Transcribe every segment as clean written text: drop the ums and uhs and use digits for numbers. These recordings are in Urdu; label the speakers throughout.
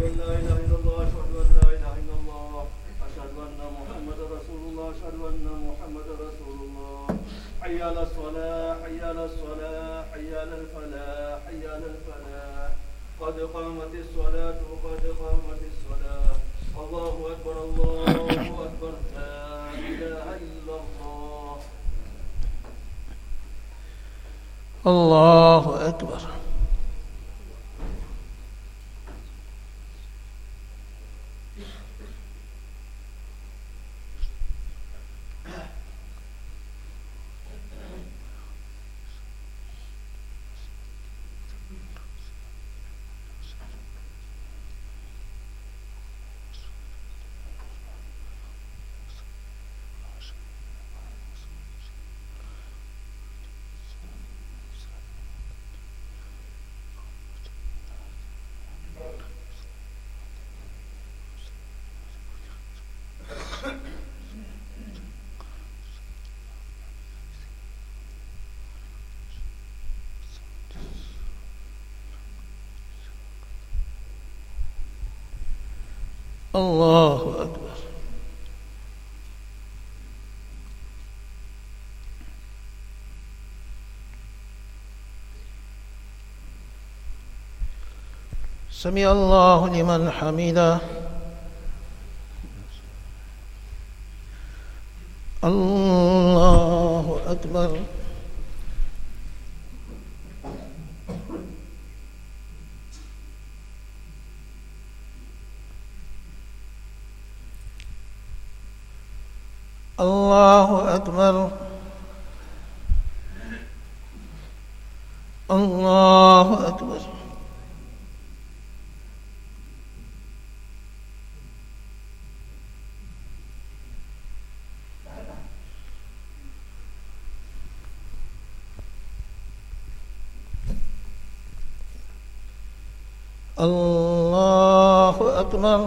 Speaker 1: أن لا إله إلا الله أشهد أن لا إله إلا الله أشهد أن محمدا رسول الله أشهد أن محمدا رسول الله حي على الصلاة حي على الصلاة حي على الفلاح حي على الفلاح قد قامت الصلاة قد قامت الصلاة الله أكبر الله أكبر لا إله إلا الله
Speaker 2: الله أكبر. الله أكبر. سمع الله لمن حمده. الله أكبر. الله أكبر. الله أكبر. الله أكبر.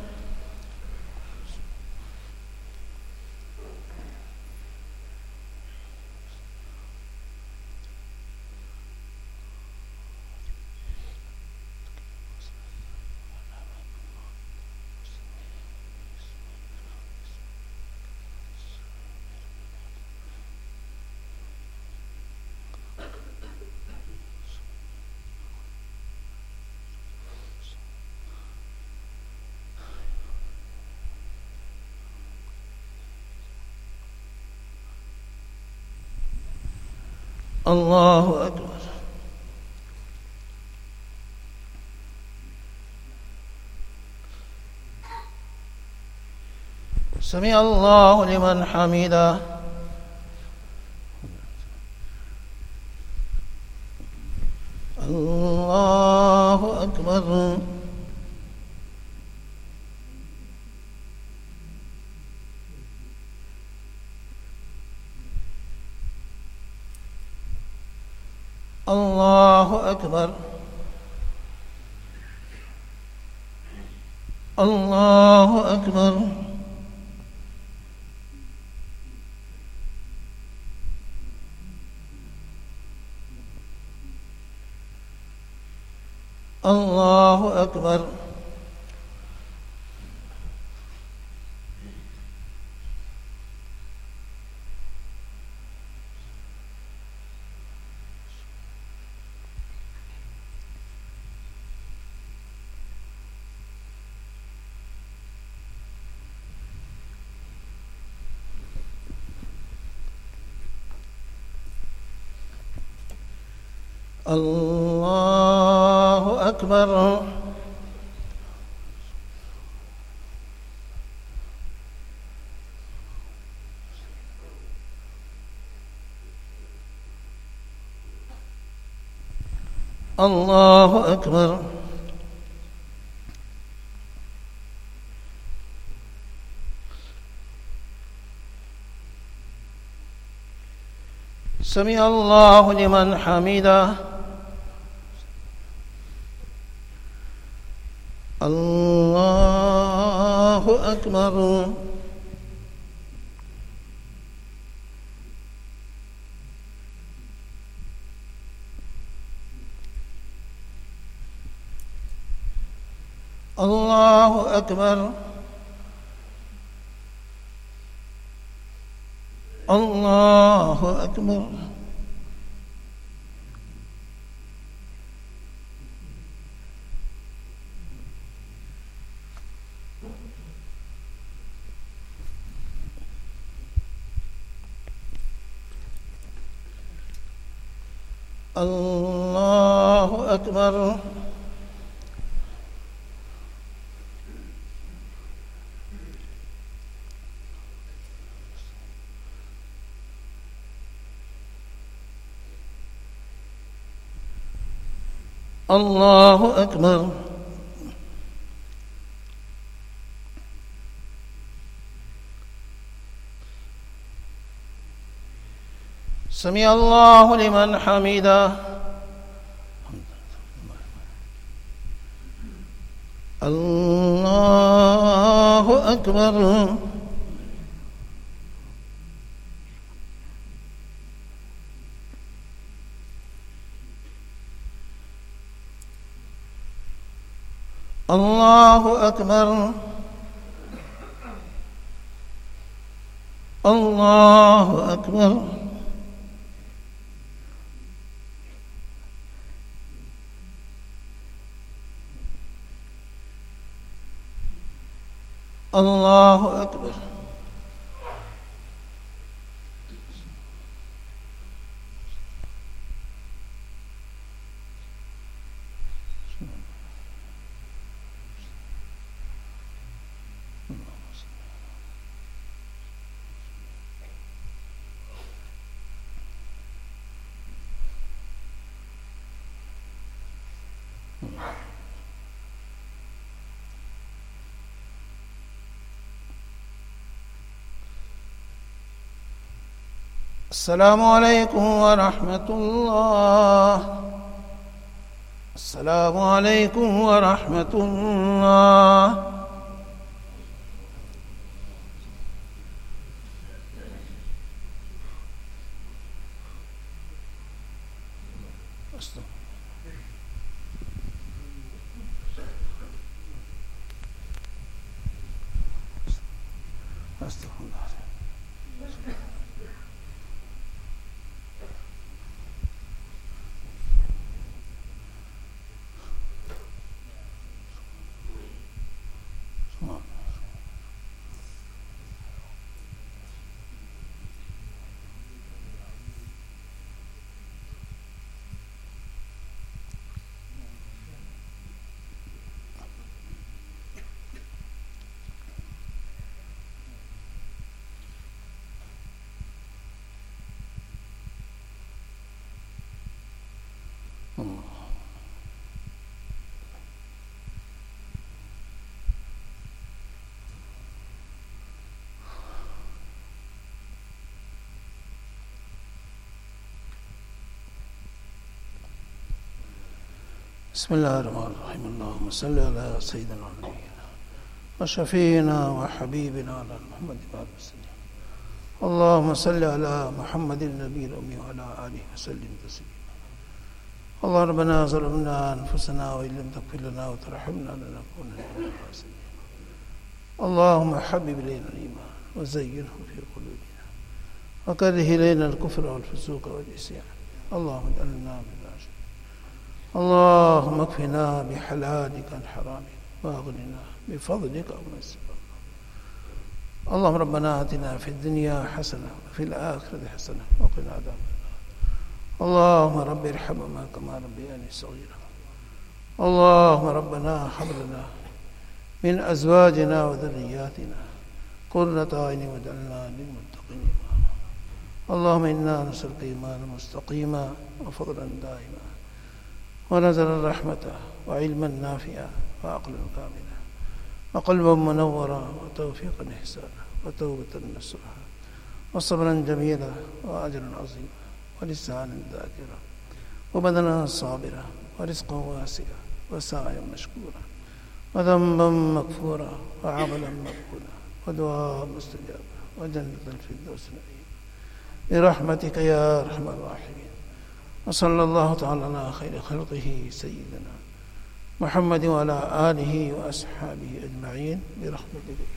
Speaker 2: الله أكبر. سمع الله لمن حمده. الله أكبر. الله أكبر. الله أكبر. الله أكبر. الله أكبر. الله أكبر. سمع الله لمن حمده. الله أكبر. الله أكبر الله أكبر الله أكبر الله أكبر سمع الله لمن حمده الله أكبر الله أكبر الله أكبر الله أكبر السلام عليكم ورحمة الله السلام عليكم ورحمة الله بسم الله الرحمن الرحيم اللهم صل على سيدنا ونبينا وشفينا وحبيبنا على محمد وسلم اللهم صل على محمد النبي الأمي وعلى آله وسلم تسليما اللهم ربنا ظلمنا أنفسنا وإن لم تغفر لنا وترحمنا لنكونن من الخاسرين اللهم حبب إلينا الإيمان وزينه في قلوبنا وكره إلينا الكفر والفسوق والعصيان اللهم اجعلنا من الراشدين اللهم اكفنا بحلالك عن حرامك واغننا بفضلك عمن سواك اللهم ربنا آتنا في الدنيا حسنة وفي الآخرة حسنة وقنا عذاب النار اللهم رب ارحمنا كما ربياني صغيرا اللهم ربنا هب لنا من أزواجنا وذرياتنا قرة أعين واجعلنا للمتقين إماما اللهم إنا نسألك إيمانا مستقيما وفضلا دائما ونزلا رحمة وعلما نافعا وعقلا كاملا وقلبا منورا وتوفيقا إحسانا وتوبة نصوحا وصبرا جميلا وأجرا عظيما ولسانا ذاكرا وبدنا صابرا ورزقا واسعا وسعيا مشكورا وذنبا مغفورا وعملا مقبولا ودعاء مستجابا وجنة الفردوس النعيم برحمتك يا أرحم الراحمين وصلى الله تعالى على خير خلقه سيدنا محمد وعلى آله وأصحابه أجمعين برحمتك يا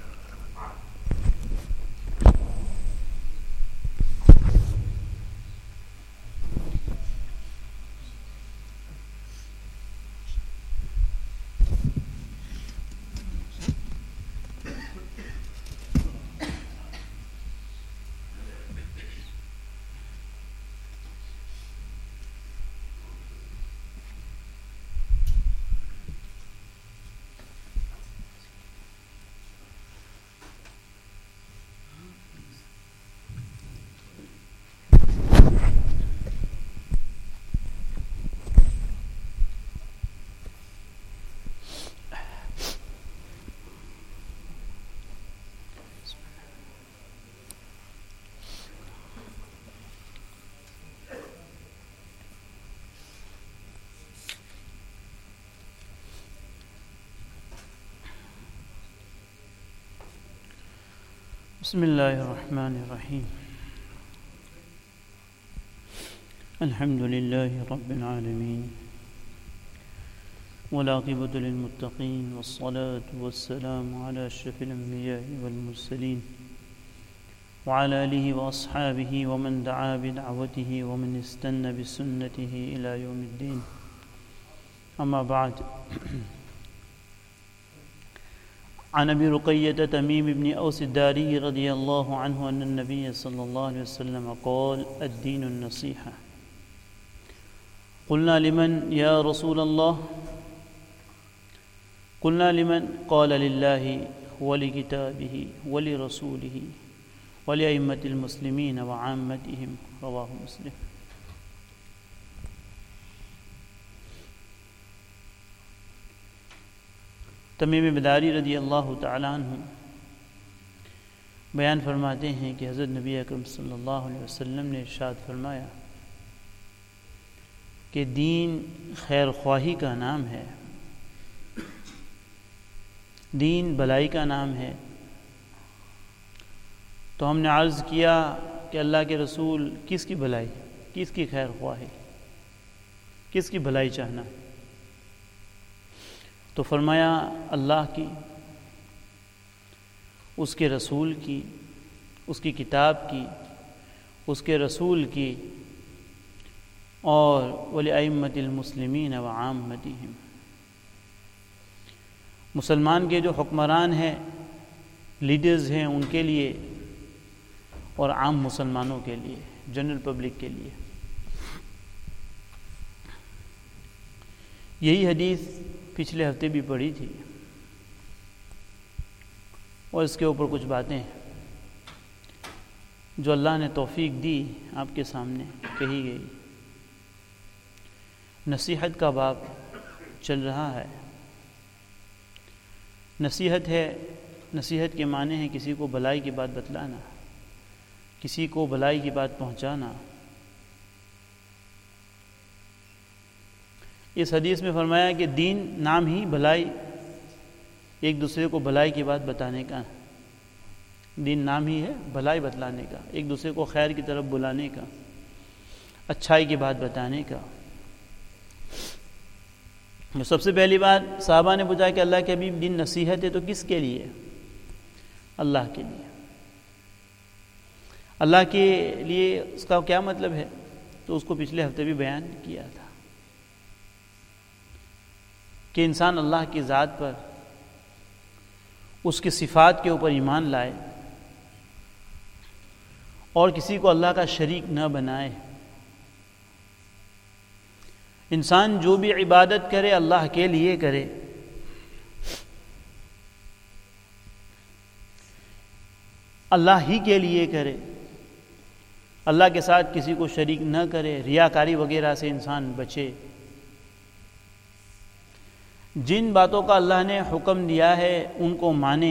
Speaker 3: بسم الله الرحمن الرحيم الحمد لله رب العالمين والعاقبة للمتقين والصلاة والسلام على أشرف الأنبياء والمرسلين وعلى آله وأصحابه ومن دعا بدعوته ومن استنى بسنته إلى يوم الدين أما بعد عن أبي رقية تميم بن أوس الداري رضي الله عنه أن النبي صلى الله عليه وسلم قال الدين النصيحة قلنا لمن يا رسول الله قلنا لمن قال لله ولكتابه ولرسوله ولأئمة المسلمين وعامتهم رواه مسلم. تمیم بداری رضی اللہ تعالیٰ عنہ بیان فرماتے ہیں کہ حضرت نبی اکرم صلی اللہ علیہ وسلم نے ارشاد فرمایا کہ دین خیر خواہی کا نام ہے، دین بھلائی کا نام ہے. تو ہم نے عرض کیا کہ اللہ کے رسول کس کی بھلائی، کس کی خیر خواہی، کس کی بھلائی چاہنا؟ تو فرمایا اللہ کی، اس کے رسول کی، اس کی کتاب کی، اس کے رسول کی، اور وَلِأَئِمَّةِ الْمُسْلِمِينَ وَعَامَّتِهِمْ، مسلمان کے جو حکمران ہیں، لیڈرز ہیں، ان کے لیے اور عام مسلمانوں کے لیے، جنرل پبلک کے لیے. یہی حدیث پچھلے ہفتے بھی پڑھی تھی اور اس کے اوپر کچھ باتیں جو اللہ نے توفیق دی آپ کے سامنے کہی گئی. نصیحت کا باب چل رہا ہے. نصیحت ہے، نصیحت کے معنی ہیں کسی کو بھلائی کی بات بتلانا، کسی کو بھلائی کی بات پہنچانا. اس حدیث میں فرمایا کہ دین نام ہی بھلائی، ایک دوسرے کو بھلائی کی بات بتانے کا. دین نام ہی ہے بھلائی بتلانے کا، ایک دوسرے کو خیر کی طرف بلانے کا، اچھائی کی بات بتانے کا. سب سے پہلی بات صحابہ نے پوچھا کہ اللہ کے حبیب دین نصیحت ہے تو کس کے لیے؟ اللہ کے لیے. اللہ کے لیے اس کا کیا مطلب ہے؟ تو اس کو پچھلے ہفتے بھی بیان کیا تھا کہ انسان اللہ کی ذات پر، اس کی صفات کے اوپر ایمان لائے اور کسی کو اللہ کا شریک نہ بنائے. انسان جو بھی عبادت کرے اللہ کے لیے کرے. اللہ ہی کے لیے کرے، اللہ کے ساتھ کسی کو شریک نہ کرے، ریاکاری وغیرہ سے انسان بچے. جن باتوں کا اللہ نے حکم دیا ہے ان کو مانے،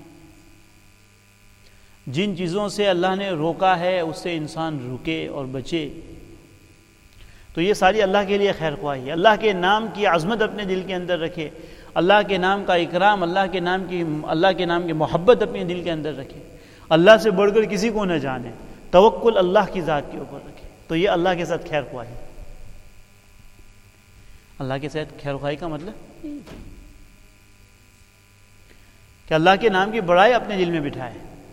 Speaker 3: جن چیزوں سے اللہ نے روکا ہے اس سے انسان رکے اور بچے. تو یہ ساری اللہ کے لیے خیر خواہی ہے. اللہ کے نام کی عظمت اپنے دل کے اندر رکھے، اللہ کے نام کا اکرام، اللہ کے نام کی محبت اپنے دل کے اندر رکھے، اللہ سے بڑھ کر کسی کو نہ جانے، توکل اللہ کی ذات کے اوپر رکھے. تو یہ اللہ کے ساتھ خیر خواہی. اللہ کے ساتھ خیر خواہی کا مطلب چاہیے کہ اللہ کے نام کی بڑائی اپنے دل میں بٹھائے.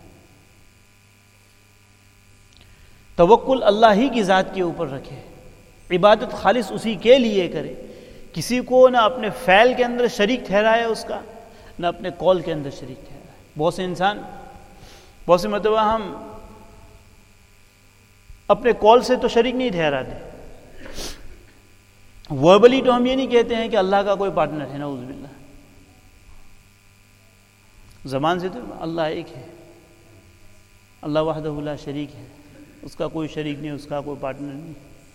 Speaker 3: توکل اللہ ہی کی ذات کے اوپر رکھے, عبادت خالص اسی کے لیے کرے, کسی کو نہ اپنے فعل کے اندر شریک ٹھہرائے اس کا, نہ اپنے قول کے اندر شریک ٹھہرائے. بہت سے انسان بہت سے مرتبہ ہم اپنے قول سے تو شریک نہیں ٹھہراتے, وربلی تو ہم یہ نہیں کہتے ہیں کہ اللہ کا کوئی پارٹنر ہے, نعوذ باللہ. زبان سے تو اللہ ایک ہے, اللہ وحدہ لا شریک ہے, اس کا کوئی شریک نہیں, اس کا کوئی پارٹنر نہیں,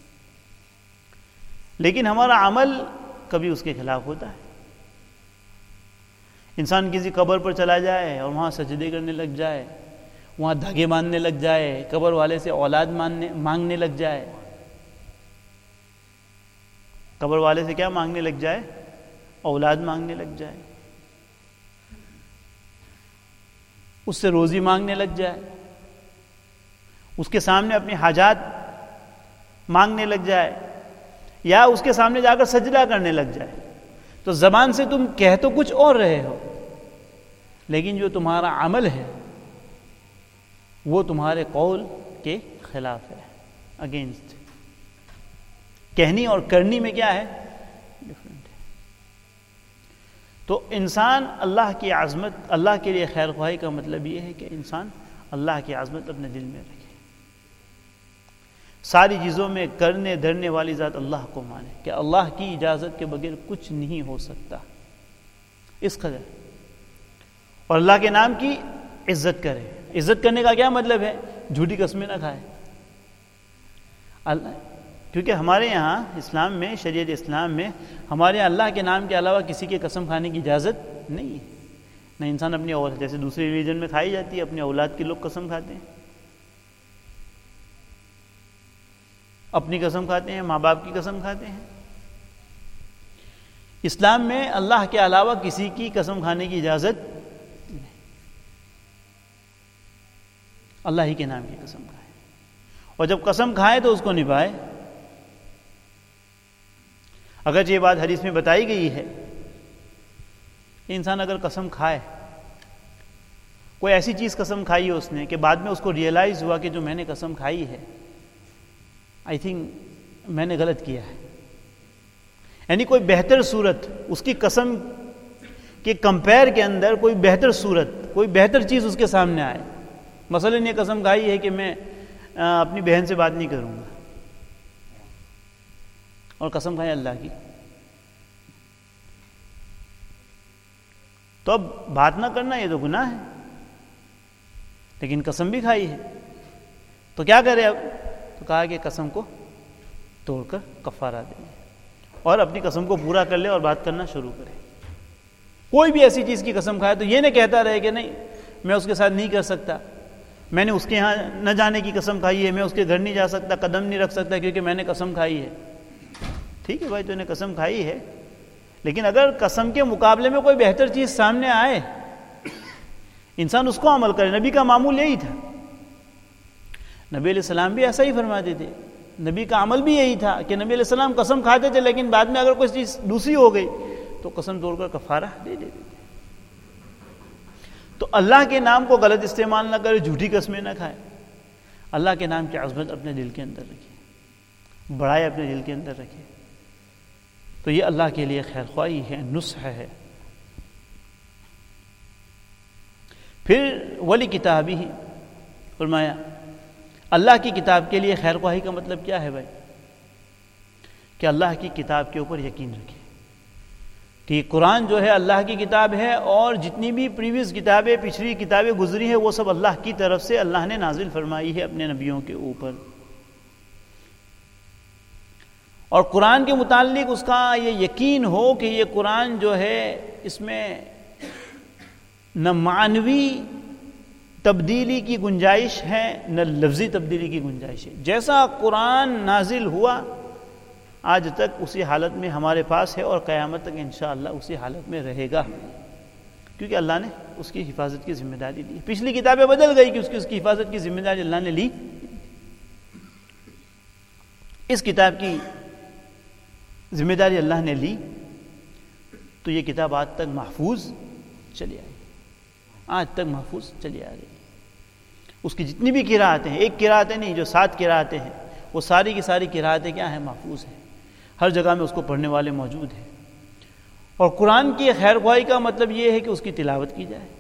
Speaker 3: لیکن ہمارا عمل کبھی اس کے خلاف ہوتا ہے. انسان کسی قبر پر چلا جائے اور وہاں سجدے کرنے لگ جائے, وہاں دھاگے باندھنے لگ جائے, قبر والے سے اولاد مانگنے لگ جائے. قبر والے سے کیا مانگنے لگ جائے؟ اولاد مانگنے لگ جائے, اس سے روزی مانگنے لگ جائے, اس کے سامنے اپنی حاجات مانگنے لگ جائے, یا اس کے سامنے جا کر سجدہ کرنے لگ جائے. تو زبان سے تم کہہ تو کچھ اور رہے ہو, لیکن جو تمہارا عمل ہے وہ تمہارے قول کے خلاف ہے, اگینسٹ. کہنی اور کرنی میں کیا ہے؟ ڈفرنٹ ہے. تو انسان اللہ کی عظمت, اللہ کے لیے خیر خواہی کا مطلب یہ ہے کہ انسان اللہ کی عظمت اپنے دل میں رکھے, ساری چیزوں میں کرنے دھرنے والی ذات اللہ کو مانے کہ اللہ کی اجازت کے بغیر کچھ نہیں ہو سکتا, اس قدر. اور اللہ کے نام کی عزت کرے. عزت کرنے کا کیا مطلب ہے؟ جھوٹی قسمیں نہ کھائے. کیونکہ ہمارے یہاں اسلام میں, شریعت اسلام میں, ہمارے یہاں اللہ کے نام کے علاوہ کسی کے قسم کھانے کی اجازت نہیں ہے. نہ انسان اپنی اولاد, جیسے دوسرے ریلیجن میں کھائی جاتی ہے, اپنی اولاد کی لوگ قسم کھاتے ہیں, اپنی قسم کھاتے ہیں, ماں باپ کی قسم کھاتے ہیں. اسلام میں اللہ کے علاوہ کسی کی قسم کھانے کی اجازت نہیں. اللہ ہی کے نام کی قسم کھائے, اور جب قسم کھائے تو اس کو نبھائے. اگرچہ یہ بات حدیث میں بتائی گئی ہے کہ انسان اگر قسم کھائے, کوئی ایسی چیز قسم کھائی ہے اس نے کہ بعد میں اس کو ریئلائز ہوا کہ جو میں نے قسم کھائی ہے آئی تھنک میں نے غلط کیا ہے, یعنی کوئی بہتر صورت اس کی قسم کے کمپیر کے اندر, کوئی بہتر صورت, کوئی بہتر چیز اس کے سامنے آئے. مثلا یہ قسم کھائی ہے کہ میں اپنی بہن سے بات نہیں کروں گا, اور قسم کھائے اللہ کی, تو اب بات نہ کرنا یہ تو گناہ ہے, لیکن قسم بھی کھائی ہے, تو کیا کرے اب؟ تو کہا کہ قسم کو توڑ کر کفارہ دے اور اپنی قسم کو پورا کر لے اور بات کرنا شروع کرے. کوئی بھی ایسی چیز کی قسم کھائے تو یہ نہ کہتا رہے کہ نہیں میں اس کے ساتھ نہیں کر سکتا, میں نے اس کے یہاں نہ جانے کی قسم کھائی ہے, میں اس کے گھر نہیں جا سکتا, قدم نہیں رکھ سکتا کیونکہ میں نے قسم کھائی ہے. ٹھیک ہے بھائی, تو نے قسم کھائی ہے, لیکن اگر قسم کے مقابلے میں کوئی بہتر چیز سامنے آئے, انسان اس کو عمل کرے. نبی کا معمول یہی تھا, نبی علیہ السلام بھی ایسا ہی فرماتے تھے. نبی کا عمل بھی یہی تھا کہ نبی علیہ السلام قسم کھاتے تھے, لیکن بعد میں اگر کوئی چیز دوسری ہو گئی تو قسم توڑ کر کفارہ دے دیتے تھے. تو اللہ کے نام کو غلط استعمال نہ کرے, جھوٹی قسمیں نہ کھائے, اللہ کے نام کی عظمت اپنے دل کے اندر رکھے, بڑائی اپنے دل کے اندر رکھے. تو یہ اللہ کے لیے خیر خواہی ہے, نصح ہے. پھر ولی کتابی ہی فرمایا, اللہ کی کتاب کے لیے خیر خواہی کا مطلب کیا ہے بھائی؟ کہ اللہ کی کتاب کے اوپر یقین رکھے کہ قرآن جو ہے اللہ کی کتاب ہے, اور جتنی بھی پریویس کتابیں, پچھلی کتابیں گزری ہیں, وہ سب اللہ کی طرف سے اللہ نے نازل فرمائی ہے اپنے نبیوں کے اوپر. اور قرآن کے متعلق اس کا یہ یقین ہو کہ یہ قرآن جو ہے اس میں نہ معنوی تبدیلی کی گنجائش ہے نہ لفظی تبدیلی کی گنجائش ہے. جیسا قرآن نازل ہوا آج تک اسی حالت میں ہمارے پاس ہے, اور قیامت تک انشاءاللہ اسی حالت میں رہے گا, کیونکہ اللہ نے اس کی حفاظت کی ذمہ داری لی. پچھلی کتابیں بدل گئی کہ اس کی حفاظت کی ذمہ داری اللہ نے لی. اس کتاب کی ذمہ داری اللہ نے لی, تو یہ کتاب آج تک محفوظ چلی آئی، آج تک محفوظ چلی آ رہی ہے۔ اس کی جتنی بھی قرأتیں ہیں، ایک قرأتیں نہیں، جو 7 قرأتیں ہیں، وہ ساری کی ساری قرأتیں کیا ہیں؟ محفوظ ہیں، ہر جگہ میں اس کو پڑھنے والے موجود ہیں۔ اور قرآن کی خیر خواہی کا مطلب یہ ہے کہ اس کی تلاوت کی جائے۔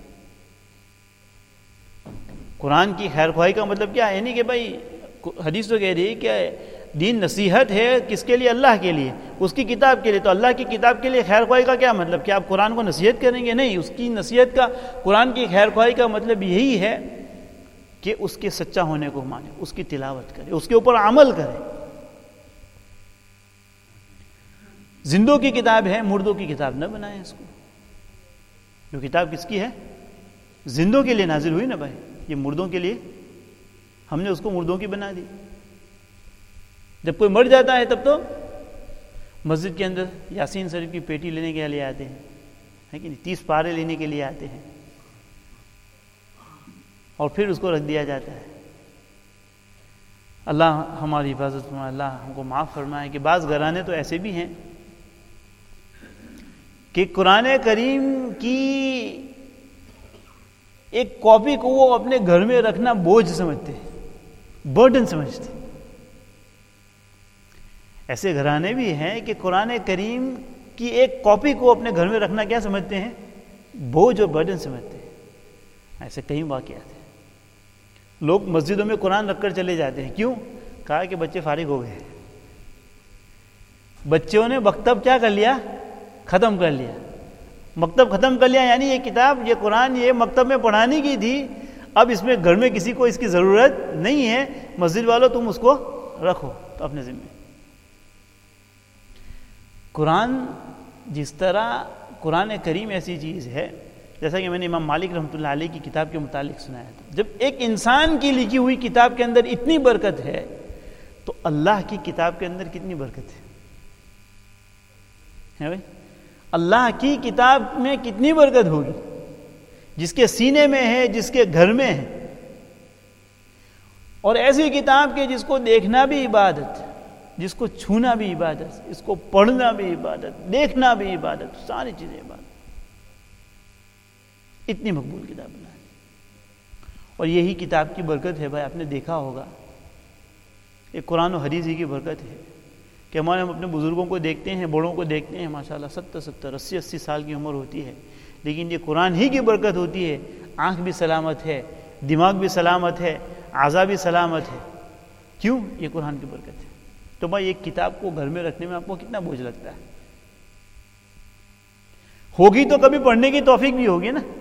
Speaker 3: قرآن کی خیر خواہی کا مطلب کیا ہے؟ نہیں کہ بھائی حدیث تو کہہ رہی ہے کہ دین نصیحت ہے، کس کے لیے؟ اللہ کے لیے، اس کی کتاب کے لیے۔ تو اللہ کی کتاب کے لیے خیر خواہی کا کیا مطلب؟ کہ آپ قرآن کو نصیحت کریں گے؟ نہیں، اس کی نصیحت کا، قرآن کی خیر خواہی کا مطلب یہی ہے کہ اس کے سچا ہونے کو مانے، اس کی تلاوت کرے، اس کے اوپر عمل کرے۔ زندوں کی کتاب ہے، مردوں کی کتاب نہ بنائیں اس کو۔ جو کتاب کس کی ہے؟ زندوں کے لیے نازل ہوئی نا بھائی، یہ مردوں کے لیے ہم نے اس کو مردوں کی بنا دی۔ جب کوئی مر جاتا ہے تب تو مسجد کے اندر یاسین شریف کی پیٹی لینے کے لیے آتے ہیں، ہے کہ نہیں؟ 30 پارے لینے کے لیے آتے ہیں، اور پھر اس کو رکھ دیا جاتا ہے۔ اللہ ہماری حفاظت فرمائے، اللہ ہم کو معاف فرمائے کہ بعض گھرانے تو ایسے بھی ہیں کہ قرآن کریم کی ایک کاپی کو وہ اپنے گھر میں رکھنا بوجھ سمجھتے ہیں، برڈن سمجھتے ہیں۔ ایسے گھرانے بھی ہیں کہ قرآن کریم کی ایک کاپی کو اپنے گھر میں رکھنا کیا سمجھتے ہیں؟ بوجھ اور برڈن سمجھتے ہیں۔ ایسے کئی واقعات ہیں۔ لوگ مسجدوں میں قرآن رکھ کر چلے جاتے ہیں، کیوں؟ کہا کہ بچے فارغ ہو گئے، بچوں نے مکتب کیا کر لیا؟ ختم کر لیا۔ مکتب ختم کر لیا یعنی یہ کتاب، یہ قرآن، یہ مکتب میں پڑھانے کی تھی، اب اس میں گھر میں کسی کو اس کی ضرورت نہیں ہے، مسجد والوں تم اس کو رکھو تو اپنے ذمہ۔ قرآن جس طرح قرآن کریم ایسی چیز ہے، جیسا کہ میں نے امام مالک رحمۃ اللہ علیہ کی کتاب کے متعلق سنایا تھا، جب ایک انسان کی لکھی ہوئی کتاب کے اندر اتنی برکت ہے تو اللہ کی کتاب کے اندر کتنی برکت ہے بھائی؟ اللہ کی کتاب میں کتنی برکت ہوگی؟ جس کے سینے میں ہے، جس کے گھر میں ہے، اور ایسی کتاب کے جس کو دیکھنا بھی عبادت، جس کو چھونا بھی عبادت، اس کو پڑھنا بھی عبادت، دیکھنا بھی عبادت، ساری چیزیں عبادت۔ اتنی مقبول کتاب بنا ہے، اور یہی کتاب کی برکت ہے بھائی۔ آپ نے دیکھا ہوگا یہ قرآن و حدیث ہی کی برکت ہے کہ ہمارے ہم اپنے بزرگوں کو دیکھتے ہیں، بڑوں کو دیکھتے ہیں، ماشاءاللہ 70 80 سال کی عمر ہوتی ہے، لیکن یہ قرآن ہی کی برکت ہوتی ہے۔ آنکھ بھی سلامت ہے، دماغ بھی سلامت ہے، اعضاء بھی سلامت ہے۔ کیوں؟ یہ قرآن کی برکت ہے۔ تو بھائی ایک کتاب کو گھر میں رکھنے میں آپ کو کتنا بوجھ لگتا ہے؟ ہوگی تو کبھی پڑھنے کی توفیق بھی ہوگی نا۔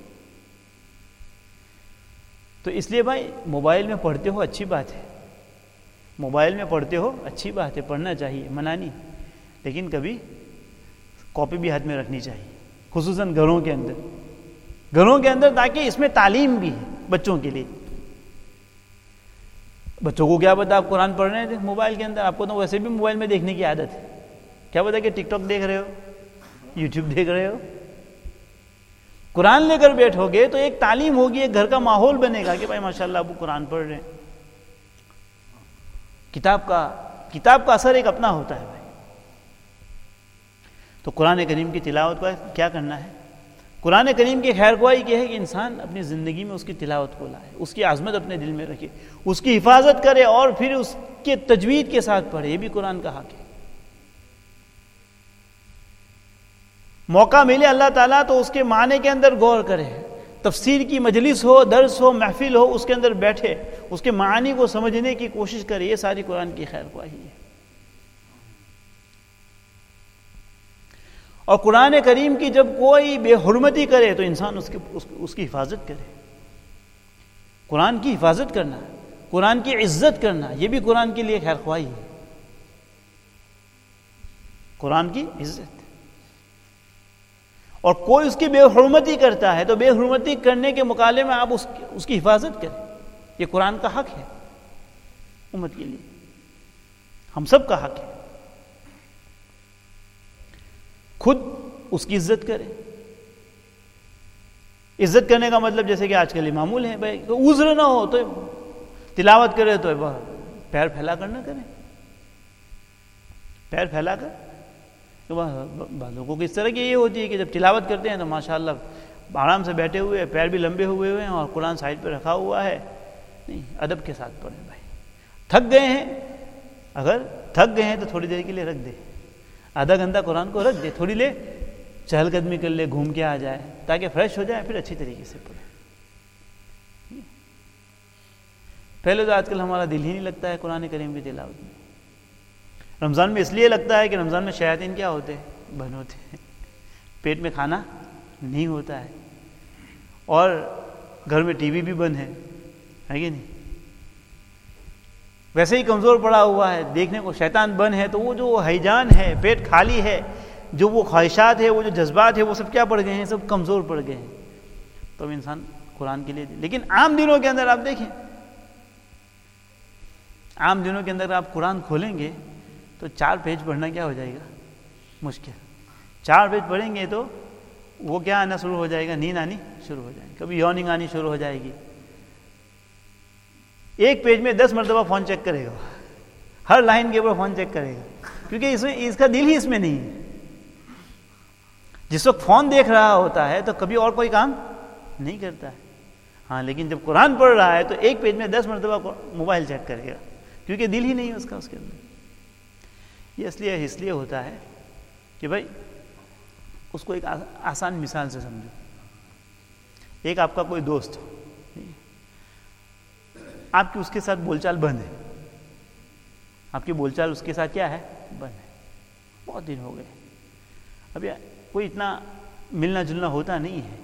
Speaker 3: تو اس لیے بھائی موبائل میں پڑھتے ہو اچھی بات ہے، موبائل میں پڑھتے ہو اچھی بات ہے، پڑھنا چاہیے، منع نہیں، لیکن کبھی کاپی بھی ہاتھ میں رکھنی چاہیے، خصوصاً گھروں کے اندر، تاکہ اس میں تعلیم بھی ہے بچوں کے لیے۔ بچوں کو کیا پتا آپ قرآن پڑھ رہے ہیں موبائل کے اندر، آپ کو تو ویسے بھی موبائل میں دیکھنے کی عادت ہے، کیا پتا کہ ٹک ٹاک دیکھ رہے ہو، یوٹیوب دیکھ رہے ہو۔ قرآن لے کر بیٹھو گے تو ایک تعلیم ہوگی، ایک گھر کا ماحول بنے گا کہ بھائی ماشاءاللہ ابو قرآن پڑھ رہے ہیں۔ کتاب کا اثر ایک اپنا ہوتا ہے بھائی۔ تو قرآن کریم کی تلاوت کو کیا کرنا ہے؟ قرآن کریم کی خیر خواہی یہ ہے کہ انسان اپنی زندگی میں اس کی تلاوت کو لائے، اس کی عظمت اپنے دل میں رکھے، اس کی حفاظت کرے، اور پھر اس کے تجوید کے ساتھ پڑھے۔ یہ بھی قرآن کا حق ہے۔ موقع ملے اللہ تعالیٰ تو اس کے معنی کے اندر غور کرے، تفسیر کی مجلس ہو، درس ہو، محفل ہو، اس کے اندر بیٹھے، اس کے معانی کو سمجھنے کی کوشش کرے۔ یہ ساری قرآن کی خیر خواہی ہے۔ اور قرآن کریم کی جب کوئی بے حرمتی کرے تو انسان اس کی حفاظت کرے۔ قرآن کی حفاظت کرنا، قرآن کی عزت کرنا، یہ بھی قرآن کے لیے خیر خواہی ہے۔ قرآن کی عزت، اور کوئی اس کی بے حرمتی کرتا ہے تو بے حرمتی کرنے کے مقابلے میں آپ اس کی حفاظت کریں۔ یہ قرآن کا حق ہے امت کے لیے، ہم سب کا حق ہے۔ خود اس کی عزت کرے۔ عزت کرنے کا مطلب جیسے کہ آج کل معمول ہے بھائی، عذر نہ ہو تو تلاوت کرے تو پیر پھیلا کر نہ کریں، پیر پھیلا کر بعض لوگوں کی اس طرح کی یہ ہوتی ہے کہ جب تلاوت کرتے ہیں تو ماشاءاللہ آرام سے بیٹھے ہوئے ہیں، پیر بھی لمبے ہوئے ہوئے ہیں اور قرآن سائڈ پہ رکھا ہوا ہے. نہیں، ادب کے ساتھ پڑھیں بھائی. تھک گئے ہیں، اگر تھک گئے ہیں تو تھوڑی دیر کے لیے رکھ دے، آدھا گھنٹہ قرآن کو رکھ دے، تھوڑی لے چہل قدمی کر لے، گھوم کے آ جائے تاکہ فریش ہو جائے، پھر اچھی طریقے سے پڑھے. پہلے تو آج کل ہمارا دل ہی نہیں لگتا ہے قرآن کریم کی تلاوت میں. رمضان میں اس لیے لگتا ہے کہ رمضان میں شیاطین کیا ہوتے ہیں؟ بن ہوتے ہیں، پیٹ میں کھانا نہیں ہوتا ہے، اور گھر میں ٹی وی بھی بند ہے کہ نہیں؟ ویسے ہی کمزور پڑا ہوا ہے، دیکھنے کو شیطان بند ہے، تو وہ جو ہیجان ہے، پیٹ خالی ہے، جو وہ خواہشات ہے، وہ جو جذبات ہے، وہ سب کیا پڑ گئے ہیں؟ سب کمزور پڑ گئے ہیں. تو انسان قرآن کے لیے لیکن عام دنوں کے اندر آپ دیکھیں، عام دنوں کے اندر آپ قرآن کھولیں گے تو 4 پیج پڑھنا کیا ہو جائے گا؟ مشکل. 4 پیج پڑھیں گے تو وہ کیا آنا شروع ہو جائے گا؟ نیند آنی شروع ہو جائے گی، کبھی یارننگ آنی شروع ہو جائے گی. ایک پیج میں 10 مرتبہ فون چیک کرے گا، ہر لائن کے اوپر فون چیک کرے گا، کیونکہ اس کا دل ہی اس میں نہیں ہے. جس وقت فون دیکھ رہا ہوتا ہے تو کبھی اور کوئی کام نہیں کرتا ہے. ہاں، لیکن جب قرآن پڑھ رہا ہے تو ایک پیج میں 10 مرتبہ موبائل چیک کرے گا، کیونکہ دل ہی نہیں ہے اس کا اس کے اندر. یہ اس لیے ہوتا ہے کہ بھائی اس کو ایک آسان مثال سے سمجھو. ایک آپ کا کوئی دوست ہو، آپ کی اس کے ساتھ بول چال بند ہے، آپ کی بول چال اس کے ساتھ کیا ہے؟ بند ہے. بہت دن ہو گئے، اب کوئی اتنا ملنا جلنا ہوتا نہیں ہے،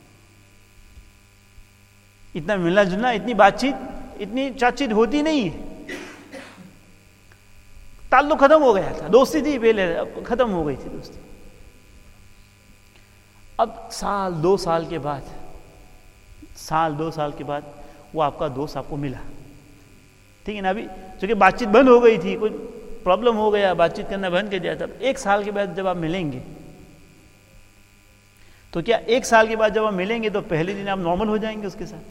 Speaker 3: اتنا ملنا جلنا، اتنی بات چیت، اتنی چات چیت ہوتی نہیں ہے. تعلق ختم ہو گیا تھا، دوستی تھی پہلے، اب ختم ہو گئی تھی دوستی. اب سال 2 سال کے بعد وہ آپ کا دوست آپ کو ملا، ٹھیک ہے نا؟ ابھی چونکہ بات چیت بند ہو گئی تھی، کوئی پرابلم ہو گیا، بات چیت کرنا بند کر دیا تھا. 1 سال کے بعد جب آپ ملیں گے تو کیا 1 سال کے بعد جب آپ ملیں گے تو پہلے دن آپ نارمل ہو جائیں گے اس کے ساتھ؟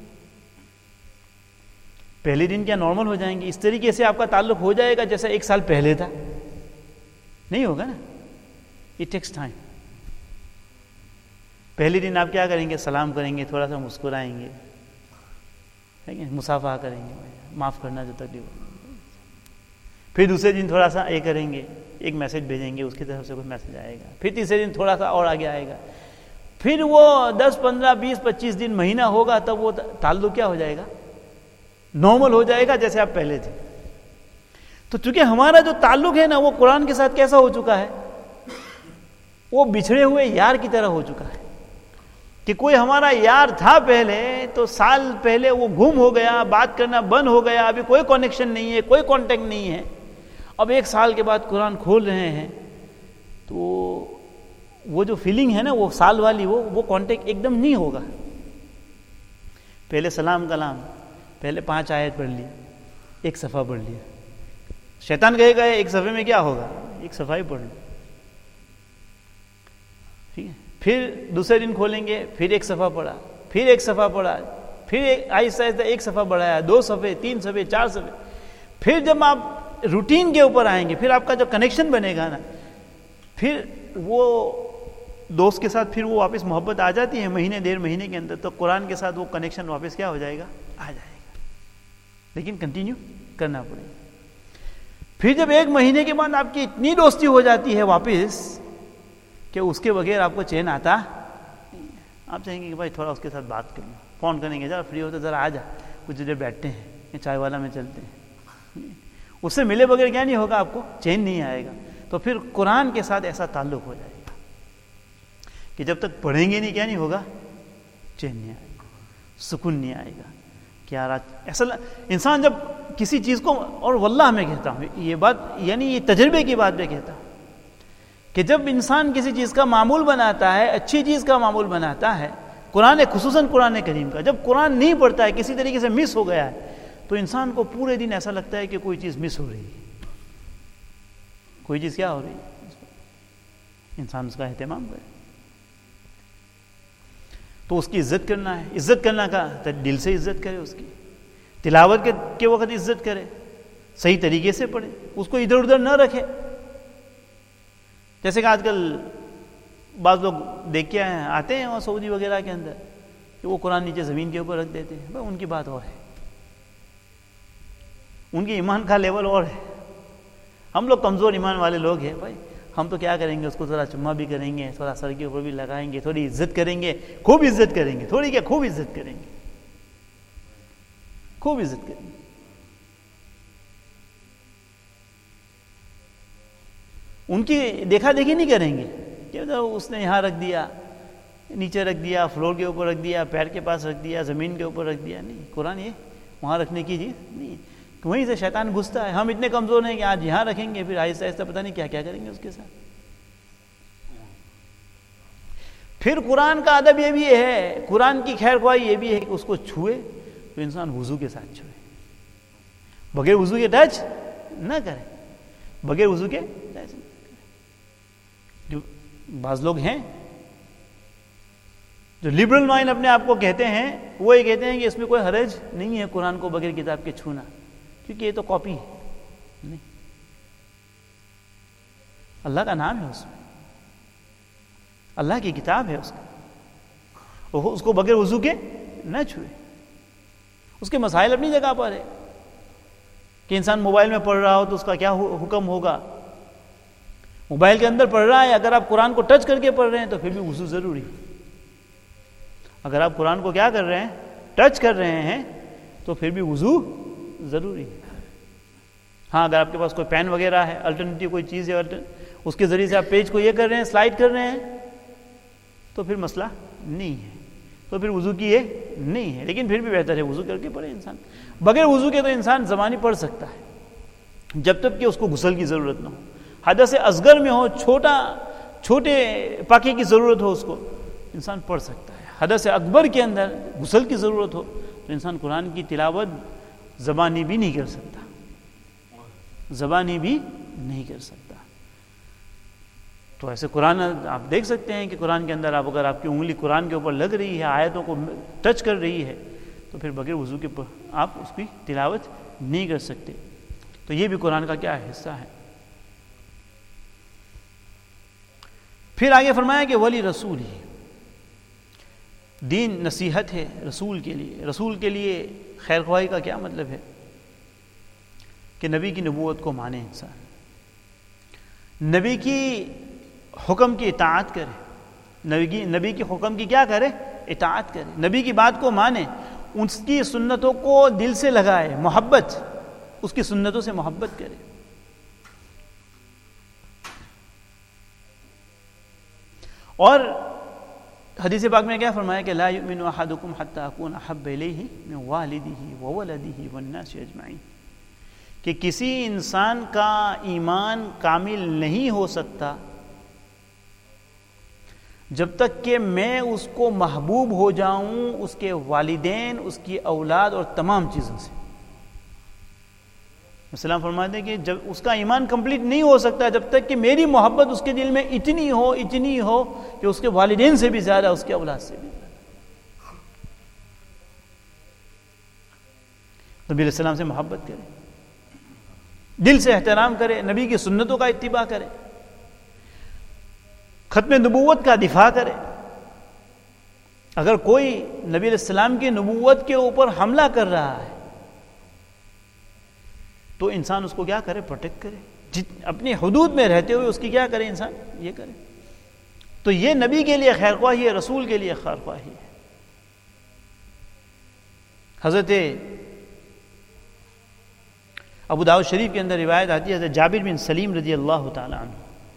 Speaker 3: پہلے دن کیا نارمل ہو جائیں گے؟ اس طریقے سے آپ کا تعلق ہو جائے گا جیسا 1 سال پہلے تھا؟ نہیں ہوگا نا. It takes time. پہلے دن آپ کیا کریں گے؟ سلام کریں گے، تھوڑا سا مسکرائیں گے، مصافحہ کریں گے، معاف کرنا جو تکلیف ہو. پھر دوسرے دن تھوڑا سا کریں گے، ایک میسج بھیجیں گے، اس کی طرف سے کوئی میسج آئے گا. پھر تیسرے دن تھوڑا سا اور آگے آئے گا. پھر وہ 10 15 20 25 دن مہینہ ہوگا، تب وہ تعلق کیا ہو جائے گا؟ نارمل ہو جائے گا جیسے آپ پہلے تھے. تو چونکہ ہمارا جو تعلق ہے نا وہ قرآن کے ساتھ کیسا ہو چکا ہے؟ وہ بچھڑے ہوئے یار کی طرح ہو چکا ہے. کہ کوئی ہمارا یار تھا پہلے، تو سال پہلے وہ گم ہو گیا، بات کرنا بند ہو گیا، ابھی کوئی کنیکشن نہیں ہے، کوئی کانٹیکٹ نہیں ہے. اب 1 سال کے بعد قرآن کھول رہے ہیں تو وہ جو فیلنگ ہے نا وہ سال والی، وہ کانٹیکٹ ایک دم نہیں ہوگا. پہلے سلام کلام، پہلے 5 آیت پڑھ لی، 1 صفحہ پڑھ لیا. شیطان کہے گا 1 صفحے میں کیا ہوگا؟ 1 صفحہ ہی پڑھ لو، ٹھیک ہے. پھر دوسرے دن کھولیں گے، پھر 1 صفحہ پڑھا، پھر 1 صفحہ پڑھا، پھر آہستہ آہستہ 1 صفحہ بڑھایا، 2 صفحے، 3 صفحے، 4 صفحے. پھر جب آپ روٹین کے اوپر آئیں گے، پھر آپ کا جو کنیکشن بنے گا نا، پھر وہ دوست کے ساتھ پھر وہ واپس محبت آ جاتی ہے مہینے 1.5 مہینے کے اندر. تو قرآن کے ساتھ وہ کنیکشن واپس کیا ہو جائے گا؟ آ جائے گا. لیکن کنٹینیو کرنا پڑے گا. پھر جب 1 مہینے کے بعد آپ کی اتنی دوستی ہو جاتی ہے واپس کہ اس کے بغیر آپ کو چین آتا، آپ چاہیں گے کہ بھائی تھوڑا اس کے ساتھ بات کروں. فون کریں گے، ذرا فری ہو تو ذرا آ جا، کچھ دیر بیٹھتے ہیں، چائے والا میں چلتے ہیں. اس سے ملے بغیر کیا نہیں ہوگا؟ آپ کو چین نہیں آئے گا. تو پھر قرآن کے ساتھ ایسا تعلق ہو جائے گا کہ جب تک پڑھیں گے نہیں کیا نہیں ہوگا؟ چین نہیں آئے گا، سکون نہیں آئے گا. کیا ایسا انسان جب کسی چیز کو، اور واللہ میں کہتا ہوں یہ بات، یعنی یہ تجربے کی بات میں کہتا ہوں کہ جب انسان کسی چیز کا معمول بناتا ہے، اچھی چیز کا معمول بناتا ہے، خصوصاً قرآن کریم کا، جب قرآن نہیں پڑھتا ہے، کسی طریقے سے مس ہو گیا ہے، تو انسان کو پورے دن ایسا لگتا ہے کہ کوئی چیز مس ہو رہی ہے، کوئی چیز کیا ہو رہی ہے. انسان اس کا اہتمام کرے تو اس کی عزت کرنا ہے. عزت کرنا کا دل سے عزت کرے، اس کی تلاوت کے وقت عزت کرے، صحیح طریقے سے پڑھے، اس کو ادھر ادھر نہ رکھے. جیسے کہ آج کل بعض لوگ دیکھ کے آتے ہیں اور سعودی وغیرہ کے اندر کہ وہ قرآن نیچے زمین کے اوپر رکھ دیتے ہیں. بھائی ان کی بات اور ہے, ان کے ایمان کا لیول اور ہے. ہم لوگ کمزور ایمان والے لوگ ہیں بھائی, ہم تو کیا کریں گے, اس کو تھوڑا چما بھی کریں گے, تھوڑا سر کے اوپر بھی لگائیں گے, تھوڑی عزت کریں گے, خوب عزت کریں گے, تھوڑی کیا خوب عزت کریں گے, خوب عزت کریں گے. ان کی دیکھا دیکھی نہیں کریں گے کہ اس نے یہاں رکھ دیا, نیچے رکھ دیا, فلور کے اوپر رکھ دیا, پیر کے پاس رکھ دیا, زمین کے اوپر رکھ دیا. نہیں, قرآن یہ وہاں رکھنے کی چیز نہیں, وہیں سے شیطان گھستا ہے. ہم اتنے کمزور ہیں کہ آج یہاں رکھیں گے, پھر آہستہ آہستہ پتہ نہیں کیا کیا کریں گے اس کے ساتھ. پھر قرآن کا ادب یہ بھی ہے, قرآن کی خیر خواہی یہ بھی ہے کہ اس کو چھوئے تو انسان وضو کے ساتھ چھوئے, بغیر وضو کے ٹچ نہ کرے, بغیر وضو کے ٹچ نہ کرے. بعض لوگ ہیں جو لبرل مائنڈ اپنے آپ کو کہتے ہیں, وہ یہ کہتے ہیں کہ اس میں کوئی حرج نہیں ہے قرآن کو بغیر کتاب کے چھونا, کیونکہ یہ تو کاپی ہے. نہیں, اللہ کا نام ہے اس میں, اللہ کی کتاب ہے اس کا, اس کو بغیر وضو کے نہ چھوئے. اس کے مسائل اپنی جگہ پر ہے کہ انسان موبائل میں پڑھ رہا ہو تو اس کا کیا حکم ہوگا. موبائل کے اندر پڑھ رہا ہے, اگر آپ قرآن کو ٹچ کر کے پڑھ رہے ہیں تو پھر بھی وضو ضروری ہے. اگر آپ قرآن کو کیا کر رہے ہیں, ٹچ کر رہے ہیں, تو پھر بھی وضو ضروری ہے. ہاں, اگر آپ کے پاس کوئی پین وغیرہ ہے, الٹرنیٹیو کوئی چیز ہے, اس کے ذریعے سے آپ پیج کو یہ کر رہے ہیں, سلائڈ کر رہے ہیں, تو پھر مسئلہ نہیں ہے, تو پھر وضو کی یہ نہیں ہے. لیکن پھر بھی بہتر ہے وضو کر کے پڑھے انسان. بغیر وضو کے تو انسان زبانی پڑھ سکتا ہے جب تک کہ اس کو غسل کی ضرورت نہ ہو. حدث اصغر میں ہو, چھوٹے پاکی کی ضرورت ہو, اس کو انسان پڑھ سکتا ہے. حدث اکبر کے اندر غسل کی ضرورت ہو تو انسان قرآن کی تلاوت زبانی بھی نہیں کر سکتا, زبانی بھی نہیں کر سکتا. تو ایسے قرآن آپ دیکھ سکتے ہیں کہ قرآن کے اندر اگر آپ کی انگلی قرآن کے اوپر لگ رہی ہے, آیتوں کو ٹچ کر رہی ہے, تو پھر بغیر وضو کے آپ اس کی تلاوت نہیں کر سکتے. تو یہ بھی قرآن کا کیا حصہ ہے. پھر آگے فرمایا کہ ولی رسول ہی, دین نصیحت ہے رسول کے لیے. رسول کے لیے خیر خواہی کا کیا مطلب ہے کہ نبی کی نبوت کو مانے انسان, نبی کی حکم کی اطاعت کرے, نبی کی حکم کی کیا کرے, اطاعت کرے, نبی کی بات کو مانے, اس کی سنتوں کو دل سے لگائے, محبت, اس کی سنتوں سے محبت کرے. اور حدیث پاک میں کیا فرمایا کہ لا یؤمن احدکم حتی اکون احب الیہ من والدہ وولدہ والناس اجمعین, کہ کسی انسان کا ایمان کامل نہیں ہو سکتا جب تک کہ میں اس کو محبوب ہو جاؤں اس کے والدین, اس کی اولاد اور تمام چیزوں سے. اسلام فرماتے ہیں کہ جب اس کا ایمان کمپلیٹ نہیں ہو سکتا جب تک کہ میری محبت اس کے دل میں اتنی ہو کہ اس کے والدین سے بھی زیادہ, اس کے اولاد سے بھی زیادہ. نبی علیہ السلام سے محبت کرے, دل سے احترام کرے, نبی کی سنتوں کا اتباع کرے, ختم نبوت کا دفاع کرے. اگر کوئی نبی علیہ السلام کی نبوت کے اوپر حملہ کر رہا ہے تو انسان اس کو کیا کرے, پروٹیکٹ کرے, اپنی حدود میں رہتے ہوئے اس کی کیا کرے, انسان یہ کرے. تو یہ نبی کے لیے خیر خواہی ہے, رسول کے لیے خیر خواہی ہے. حضرت ابو داؤد شریف کے اندر روایت آتی ہے حضرت جابر بن سلیم رضی اللہ تعالی عنہ,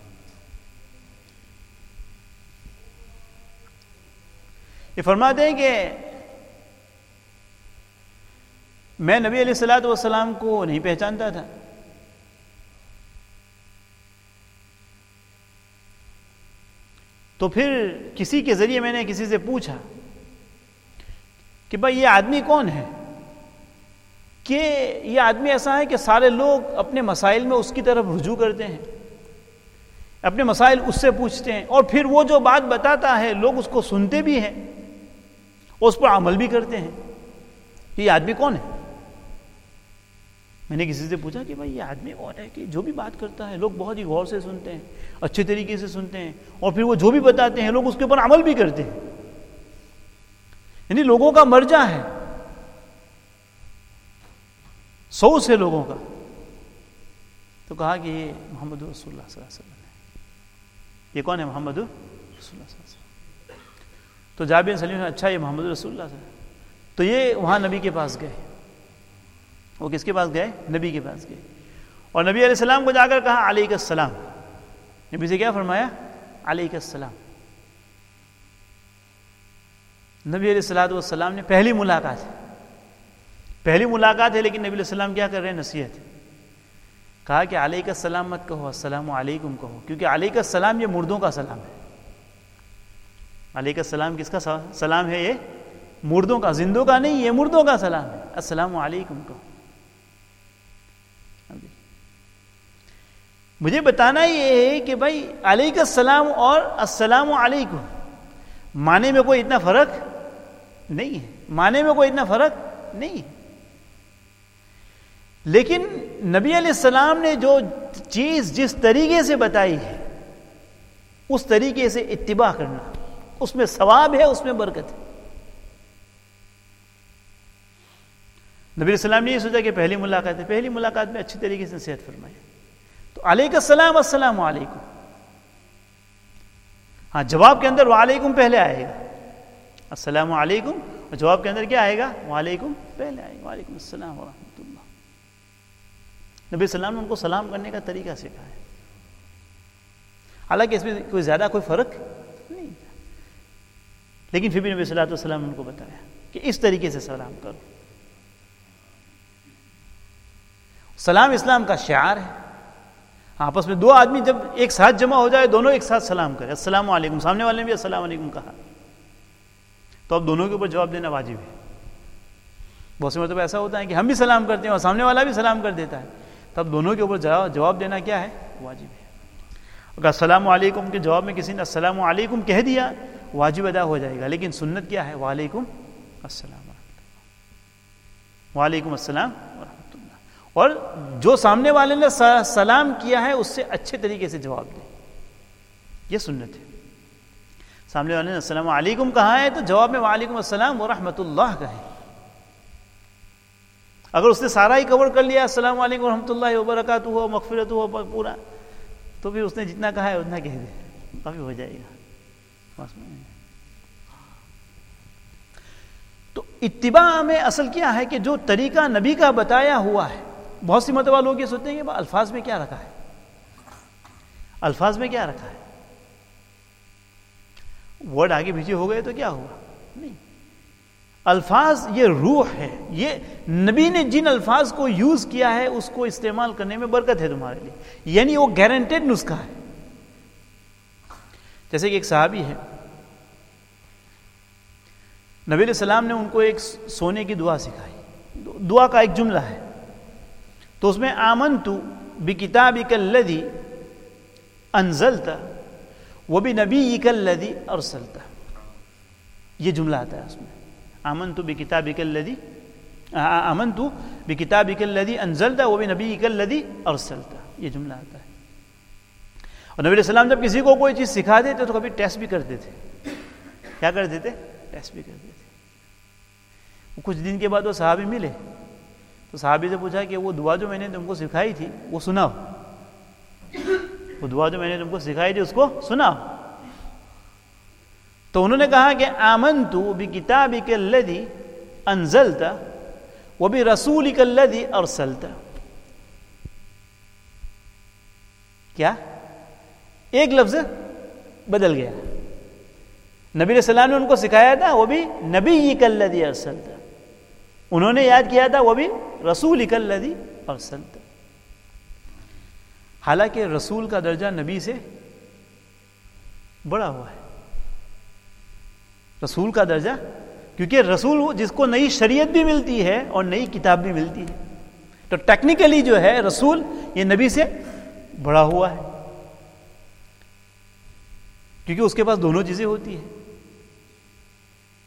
Speaker 3: یہ فرماتے ہیں کہ میں نبی علیہ الصلوۃ والسلام کو نہیں پہچانتا تھا, تو پھر کسی کے ذریعے میں نے کسی سے پوچھا کہ بھائی یہ آدمی کون ہے, کہ یہ آدمی ایسا ہے کہ سارے لوگ اپنے مسائل میں اس کی طرف رجوع کرتے ہیں, اپنے مسائل اس سے پوچھتے ہیں, اور پھر وہ جو بات بتاتا ہے لوگ اس کو سنتے بھی ہیں, اس پر عمل بھی کرتے ہیں. یہ آدمی کون ہے؟ میں نے کسی سے پوچھا کہ بھائی یہ آدمی کون ہے کہ جو بھی بات کرتا ہے لوگ بہت ہی غور سے سنتے ہیں, اچھے طریقے سے سنتے ہیں, اور پھر وہ جو بھی بتاتے ہیں لوگ اس کے اوپر عمل بھی کرتے ہیں, یعنی لوگوں کا مرجع ہے 100 سے لوگوں کا. تو کہا کہ یہ محمد رسول اللہ صلی اللہ علیہ وسلم ہے. یہ کون ہے؟ محمد رسول اللہ صلی اللہ علیہ وسلم. تو جابر بن سلیم نے اچھا یہ محمد رسول اللہ صلی اللہ علیہ وسلم. تو یہ وہاں نبی کے پاس گئے. وہ کس کے پاس گئے؟ نبی کے پاس گئے. اور نبی علیہ السلام کو جا کر کہا علیک السلام. نبی سے کیا فرمایا؟ علیک السلام. نبی علیہ السلام نے پہلی ملاقات ہے, لیکن نبی علیہ السلام کیا کر رہے ہیں؟ نصیحت. کہا کہ علیک السلام مت کہو, السلام علیکم کہو, کیونکہ علیک السلام یہ مردوں کا سلام ہے. علیک السلام کس کا سلام ہے؟ یہ مردوں کا, زندوں کا نہیں, یہ مردوں کا سلام ہے. السلام علیکم کہو. مجھے بتانا یہ ہے کہ بھائی علیک السلام اور السلام علیکم معنی میں کوئی اتنا فرق نہیں ہے, لیکن نبی علیہ السلام نے جو چیز جس طریقے سے بتائی ہے اس طریقے سے اتباع کرنا, اس میں ثواب ہے, اس میں برکت ہے. نبی علیہ السلام نے یہ سوچا کہ پہلی ملاقات میں اچھی طریقے سے نصیحت فرمائی. تو علیک السلام السلام علیکم. ہاں جواب کے اندر وعلیکم پہلے آئے گا, السلام علیکم, اور جواب کے اندر کیا آئے گا؟ وعلیکم پہلے آئے گا, وعلیکم السلام ورحمۃ اللہ. نبی السلام نے ان کو سلام کرنے کا طریقہ سکھایا, حالانکہ اس میں کوئی زیادہ کوئی فرق نہیں, لیکن پھر بھی نبی صلی اللہ علیہ وسلم نے ان کو بتایا کہ اس طریقے سے سلام کرو. سلام اسلام کا شعار ہے. آپس میں دو آدمی جب ایک ساتھ جمع ہو جائے, دونوں ایک ساتھ سلام کرے, السلام علیکم, سامنے والے نے بھی السلام علیکم کہا, تو اب دونوں کے اوپر جواب دینا واجب ہے. بہت سی مرتبہ ایسا ہوتا ہے کہ ہم بھی سلام کرتے ہیں اور سامنے والا بھی سلام کر دیتا ہے, تب دونوں کے اوپر جواب دینا کیا ہے؟ واجب ہے. اگر السلام علیکم کے جواب میں کسی نے السلام علیکم کہہ دیا, واجب ادا ہو جائے گا, لیکن سنت کیا ہے؟ وعلیکم السلام ورحمۃ اللہ, وعلیکم السلام ورحمۃ اللہ. اور جو سامنے والے نے سلام کیا ہے اس سے اچھے طریقے سے جواب دے, یہ سنت ہے. سامنے والے نے السلام علیکم کہا ہے تو جواب میں وعلیکم السلام ورحمۃ اللہ کہیں. اگر اس نے سارا ہی کور کر لیا السلام علیکم ورحمۃ اللہ وبرکاتہ ہو, مغفرت ہو پورا, تو پھر اس نے جتنا کہا ہے اتنا کہہ دے, کافی ہو جائے گا. تو اتباع میں اصل کیا ہے کہ جو طریقہ نبی کا بتایا ہوا ہے. بہت سی مرتبہ لوگ یہ سوچتے ہیں کہ الفاظ میں کیا رکھا ہے, ورڈ آگے پیچھے ہو گئے تو کیا ہوا؟ نہیں, الفاظ یہ روح ہے. یہ نبی نے جن الفاظ کو یوز کیا ہے اس کو استعمال کرنے میں برکت ہے تمہارے لیے, یعنی وہ گارنٹیڈ نسخہ ہے. جیسے کہ ایک صحابی ہے, نبی علیہ السلام نے ان کو ایک سونے کی دعا سکھائی. دعا کا ایک جملہ ہے, تو اس میں آمنت بکتابک الذی انزلت وبنبیک الذی ارسلت, یہ جملہ آتا ہے اس میں. آمنت بکتابک الذی انزلت وبنبیک الذی ارسلت, یہ جملہ آتا ہے. اور نبی علیہ السلام جب کسی کو کوئی چیز سکھا دیتے تو کبھی ٹیسٹ بھی کرتے تھے. کیا کرتے تھے؟ ٹیسٹ بھی کرتے تھے. کچھ دن کے بعد وہ صحابی ملے تو صحابی سے پوچھا کہ وہ دعا جو میں نے تم کو سکھائی تھی وہ سناؤ, اس کو سناؤ. تو انہوں نے کہا کہ آمنت بکتابک الذی انزلت وبرسولک الذی ارسلت. کیا ایک لفظ بدل گیا. نبی علیہ السلام نے ان کو سکھایا تھا وہ بھی نبیک الذی ارسلت, انہوں نے یاد کیا تھا وہ بھی رسولک الذی ارسلت. حالانکہ رسول کا درجہ نبی سے بڑا ہوا ہے. رسول کا درجہ, کیونکہ رسول جس کو نئی شریعت بھی ملتی ہے اور نئی کتاب بھی ملتی ہے, تو ٹیکنیکلی جو ہے رسول یہ نبی سے بڑا ہوا ہے, کیونکہ اس کے پاس دونوں چیزیں ہوتی ہیں.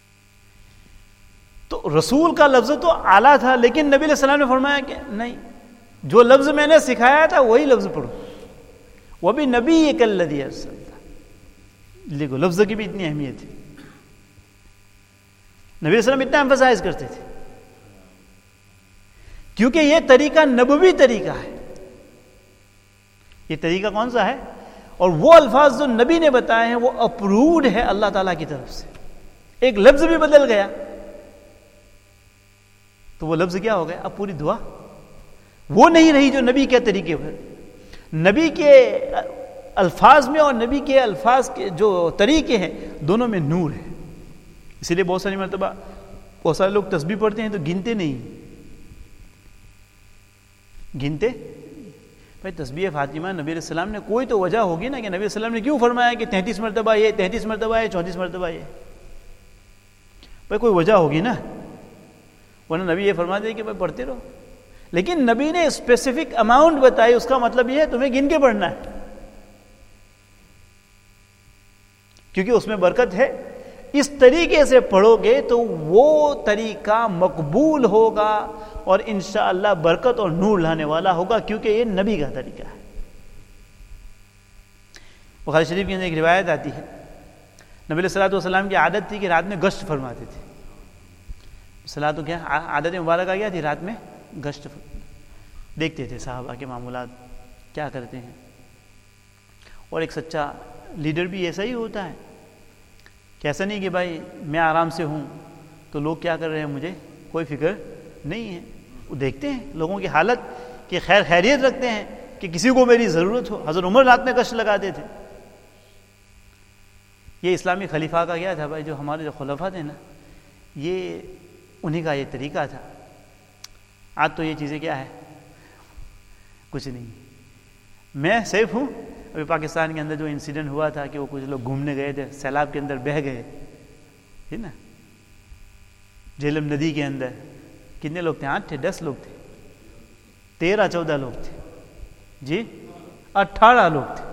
Speaker 3: تو رسول کا لفظ تو اعلیٰ تھا, لیکن نبی علیہ السلام نے فرمایا کہ نہیں, جو لفظ میں نے سکھایا تھا وہی لفظ پڑھو. وہ بھی نبی کالذی ارسلتا. دیکھو لفظ کی بھی اتنی اہمیت ہے. نبی علیہ السلام اتنا ایمفسائز کرتے تھے کیونکہ یہ طریقہ نبوی طریقہ ہے. یہ طریقہ کون سا ہے؟ اور وہ الفاظ جو نبی نے بتائے ہیں وہ اپرووڈ ہے اللہ تعالیٰ کی طرف سے. ایک لفظ بھی بدل گیا تو وہ لفظ کیا ہو گیا؟ اب پوری دعا وہ نہیں رہی جو نبی کے طریقے پر. نبی کے الفاظ میں اور نبی کے الفاظ کے جو طریقے ہیں دونوں میں نور ہے. اسی لیے بہت ساری مرتبہ بہت سارے لوگ تسبیح پڑھتے ہیں تو گنتے نہیں. گنتے بھائی تسبیح فاطمہ نبی علیہ السلام نے کوئی تو وجہ ہوگی نا کہ نبی علیہ السلام نے کیوں فرمایا کہ 33 مرتبہ یہ 33 مرتبہ یہ 34 مرتبہ یہ. بھائی کوئی وجہ ہوگی نا, ورنہ نبی یہ فرما دے کہ بھائی پڑھتے رہو. لیکن نبی نے اسپیسیفک اماؤنٹ بتائی, اس کا مطلب یہ ہے تمہیں گن کے پڑھنا ہے کیونکہ اس میں برکت ہے. اس طریقے سے پڑھو گے تو وہ طریقہ مقبول ہوگا اور انشاءاللہ برکت اور نور لانے والا ہوگا کیونکہ یہ نبی کا طریقہ ہے. بخاری شریف کے اندر ایک روایت آتی ہے, نبی علیہ الصلوۃ والسلام کی عادت تھی کہ رات میں گشت فرماتے تھے. صلاۃ تو کیا عادت مبارکہ کیا تھی؟ رات میں گشت دیکھتے تھے صحابہ کے معمولات کیا کرتے ہیں. اور ایک سچا لیڈر بھی ایسا ہی ہوتا ہے کہ ایسا نہیں کہ بھائی میں آرام سے ہوں تو لوگ کیا کر رہے ہیں مجھے کوئی فکر نہیں ہے. وہ دیکھتے ہیں لوگوں کی حالت کہ خیریت رکھتے ہیں کہ کسی کو میری ضرورت ہو. حضرت عمر رات میں گشت لگاتے تھے. یہ اسلامی خلیفہ کا کیا تھا بھائی, جو ہمارے جو خلفاء تھے نا یہ انہی کا یہ طریقہ تھا. آج تو یہ چیزیں کیا ہے, کچھ نہیں. میں سیف ہوں. ابھی پاکستان کے اندر جو انسیڈنٹ ہوا تھا کہ وہ کچھ لوگ گھومنے گئے تھے, سیلاب کے اندر بہہ گئے ہے نا, جہلم ندی کے اندر. کتنے لوگ تھے؟ 8 تھے 10 لوگ تھے 13-14 لوگ تھے جی 18 لوگ تھے.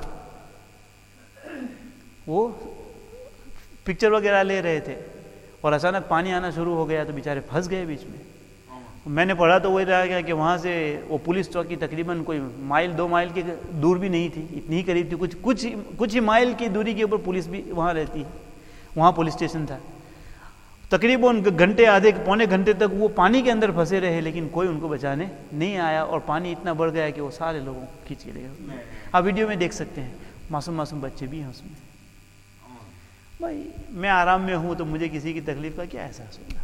Speaker 3: وہ پکچر وغیرہ لے رہے تھے اور اچانک پانی آنا شروع ہو گیا تو بیچارے پھنس گئے بیچ میں. میں نے پڑھا تو وہی رہا گیا کہ وہاں سے وہ پولیس چوکی تقریباً کوئی 1-2 مائل کی دور بھی نہیں تھی, اتنی ہی قریب تھی. کچھ ہی مائل کی دوری کے اوپر پولیس بھی وہاں رہتی ہے. وہاں پولیس اسٹیشن تھا. تقریباً گھنٹے آدھے پونے گھنٹے تک وہ پانی کے اندر پھنسے رہے لیکن کوئی ان کو بچانے نہیں آیا اور پانی اتنا بڑھ گیا کہ وہ سارے لوگوں کو کھینچ کے لے گئے. آپ ویڈیو میں دیکھ سکتے ہیں, معصوم بچے بھی ہیں اس میں. بھائی میں آرام میں ہوں تو مجھے کسی کی تکلیف کا کیا احساس ہوگا؟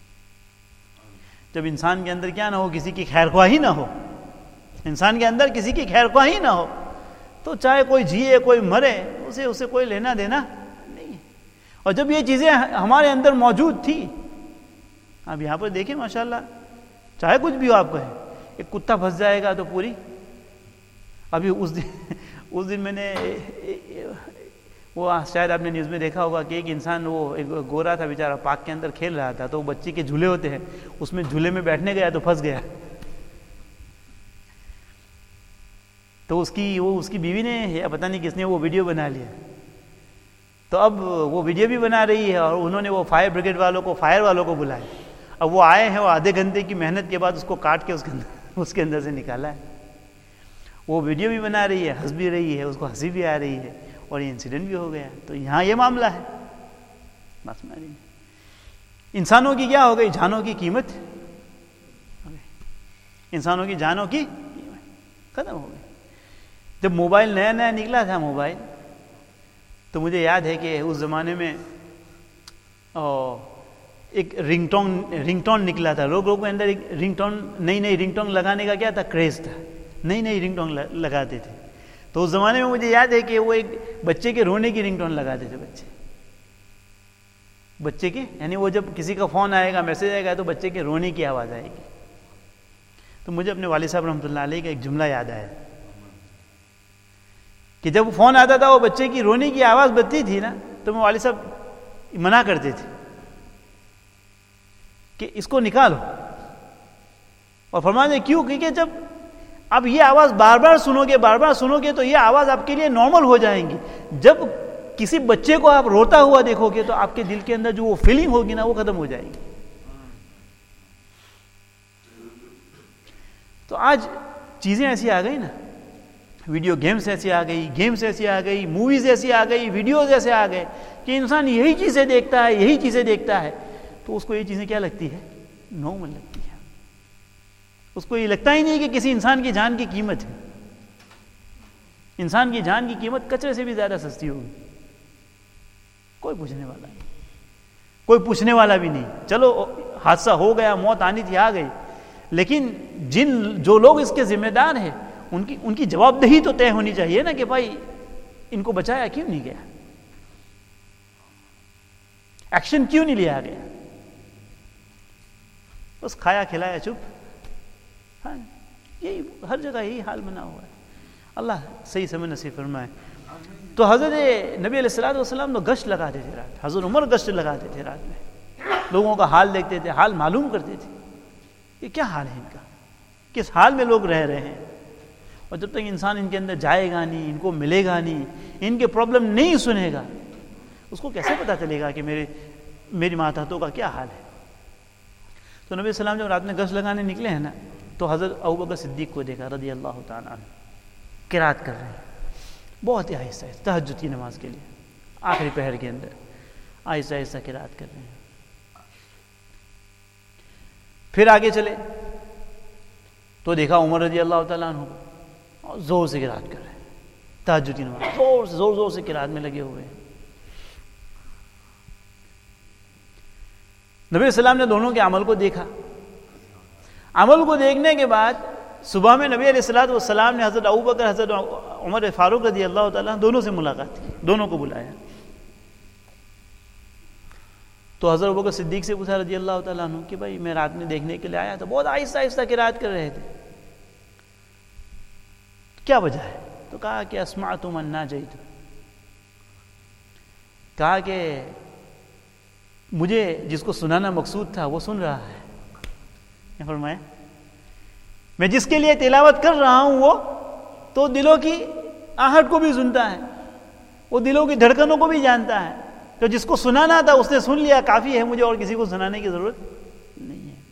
Speaker 3: جب انسان کے اندر کیا نہ ہو, کسی کی خیر خواہی نہ ہو, انسان کے اندر کسی کی خیر خواہی نہ ہو تو چاہے کوئی جیے کوئی مرے اسے کوئی لینا دینا نہیں ہے. اور جب یہ چیزیں ہمارے اندر موجود تھی, اب یہاں پر دیکھیں ماشاءاللہ چاہے کچھ بھی ہو آپ کہیں, ایک کتا پھنس جائے گا تو پوری. ابھی اس دن میں نے وہ شاید آپ نے نیوز میں دیکھا ہوگا کہ ایک انسان وہ ایک گورا تھا بیچارہ پارک کے اندر کھیل رہا تھا تو وہ بچے کے جھولے ہوتے ہیں اس میں جھولے میں بیٹھنے گیا تو پھنس گیا. تو اس کی بیوی نے یا پتہ نہیں کس نے وہ ویڈیو بنا لیا. تو اب وہ ویڈیو بھی بنا رہی ہے اور انہوں نے وہ فائر بریگیڈ فائر والوں کو بلایا. اب وہ آئے ہیں, وہ آدھے گھنٹے کی محنت کے بعد اس کو کاٹ کے اس کے اندر سے نکالا ہے. وہ ویڈیو بھی بنا رہی ہے, ہنس بھی رہی ہے, اس کو ہنسی بھی آ رہی ہے اور یہ انسیڈنٹ بھی ہو گیا. تو یہاں یہ معاملہ ہے. بس انسانوں کی کیا ہو گئی؟ جانوں کی قیمت. انسانوں کی جانوں کی قیمت ختم ہو گئی. جب موبائل نیا نکلا تھا موبائل, تو مجھے یاد ہے کہ اس زمانے میں ایک رنگ ٹون نکلا تھا. لوگوں کے اندر ایک نئی رنگ ٹون لگانے کا کیا تھا, کریز تھا. نئی رنگ ٹون لگاتے تھے. تو اس زمانے میں مجھے یاد ہے کہ وہ ایک بچے کے رونے کی رنگ ٹون لگاتے تھے. بچے کے یعنی وہ جب کسی کا فون آئے گا, میسج آئے گا تو بچے کے رونے کی آواز آئے گی. تو مجھے اپنے والد صاحب رحمۃ اللہ علیہ کا ایک جملہ یاد آیا کہ جب فون آتا تھا وہ بچے کی رونے کی آواز بجتی تھی نا تو میں والد صاحب منع کرتے تھے کہ اس کو نکالو. اور فرماتے کیوں؟ کیونکہ جب اب یہ آواز بار بار سنو گے تو یہ آواز آپ کے لیے نارمل ہو جائیں گی. جب کسی بچے کو آپ روتا ہوا دیکھو گے تو آپ کے دل کے اندر جو وہ فیلنگ ہوگی نا وہ ختم ہو جائے گی. تو آج چیزیں ایسی آ گئی نا، ویڈیو گیمز ایسی آ گئی، گیمز ایسی آ گئی، موویز ایسی آ گئی، ویڈیوز ایسے آ گئے کہ انسان یہی چیزیں دیکھتا ہے، یہی چیزیں دیکھتا ہے، تو اس کو یہ چیزیں کیا لگتی ہے؟ نارمل لگتی ہے. اس کو یہ لگتا ہی نہیں کہ کسی انسان کی جان کی قیمت ہے. انسان کی جان کی قیمت کچرے سے بھی زیادہ سستی ہوگی. کوئی پوچھنے والا نہیں، کوئی پوچھنے والا بھی نہیں. چلو حادثہ ہو گیا، موت آنی تھی، آ گئی، لیکن جو لوگ اس کے ذمہ دار ہیں ان کی جواب دہی تو طے ہونی چاہیے نا کہ بھائی ان کو بچایا کیوں نہیں گیا، ایکشن کیوں نہیں لیا گیا. بس کھایا کھلایا چپ. ہاں یہی ہر جگہ یہی حال بنا ہوا ہے. اللہ صحیح سمجھ نصیب فرمائے. تو حضرت نبی علیہ الصلوۃ والسلام تو گشت لگاتے تھے رات. حضرت عمر گشت لگاتے تھے رات میں، لوگوں کا حال دیکھتے تھے، حال معلوم کرتے تھے. یہ کیا حال ہے ان کا، کس حال میں لوگ رہ رہے ہیں. اور جب تک انسان ان کے اندر جائے گا نہیں، ان کو ملے گا نہیں، ان کے پرابلم نہیں سنے گا، اس کو کیسے پتہ چلے گا کہ میری ماتحتوں کا کیا حال ہے. تو نبی السلام جب رات میں گشت لگانے نکلے ہیں نا، تو حضرت ابوبکر صدیق کو دیکھا رضی اللہ تعالیٰ عنہ، قرات کر رہے ہیں بہت ہی آہستہ آہستہ، تہجد کی نماز کے لیے آخری پہر کے اندر آہستہ آہستہ قرات کر رہے ہیں. پھر آگے چلے تو دیکھا عمر رضی اللہ تعالیٰ عنہ کو زور سے قرات کر رہے ہیں، تہجد کی نماز زور سے قرات میں لگے ہوئے ہیں. نبی السلام نے دونوں کے عمل کو دیکھا. عمل کو دیکھنے کے بعد صبح میں نبی علیہ الصلوۃ والسلام نے حضرت ابوبکر، حضرت عمر فاروق رضی اللہ تعالیٰ دونوں سے ملاقات کی، دونوں کو بلایا. تو حضرت ابوبکر صدیق سے پوچھا رضی اللہ تعالیٰ عنہ کہ بھائی میں رات میں دیکھنے کے لیے آیا تو بہت آہستہ آہستہ قرات کر رہے تھے، کیا وجہ ہے؟ تو کہا کہ اسمعت من ناجیت، کہا کہ مجھے جس کو سنانا مقصود تھا وہ سن رہا ہے. فرمایا میں جس کے لیے تلاوت کر رہا ہوں وہ تو دلوں کی آہٹ کو بھی سنتا ہے، وہ دلوں کی دھڑکنوں کو بھی جانتا ہے. تو جس کو سنانا تھا اس نے سن لیا، کافی ہے، مجھے اور کسی کو سنانے کی ضرورت نہیں ہے.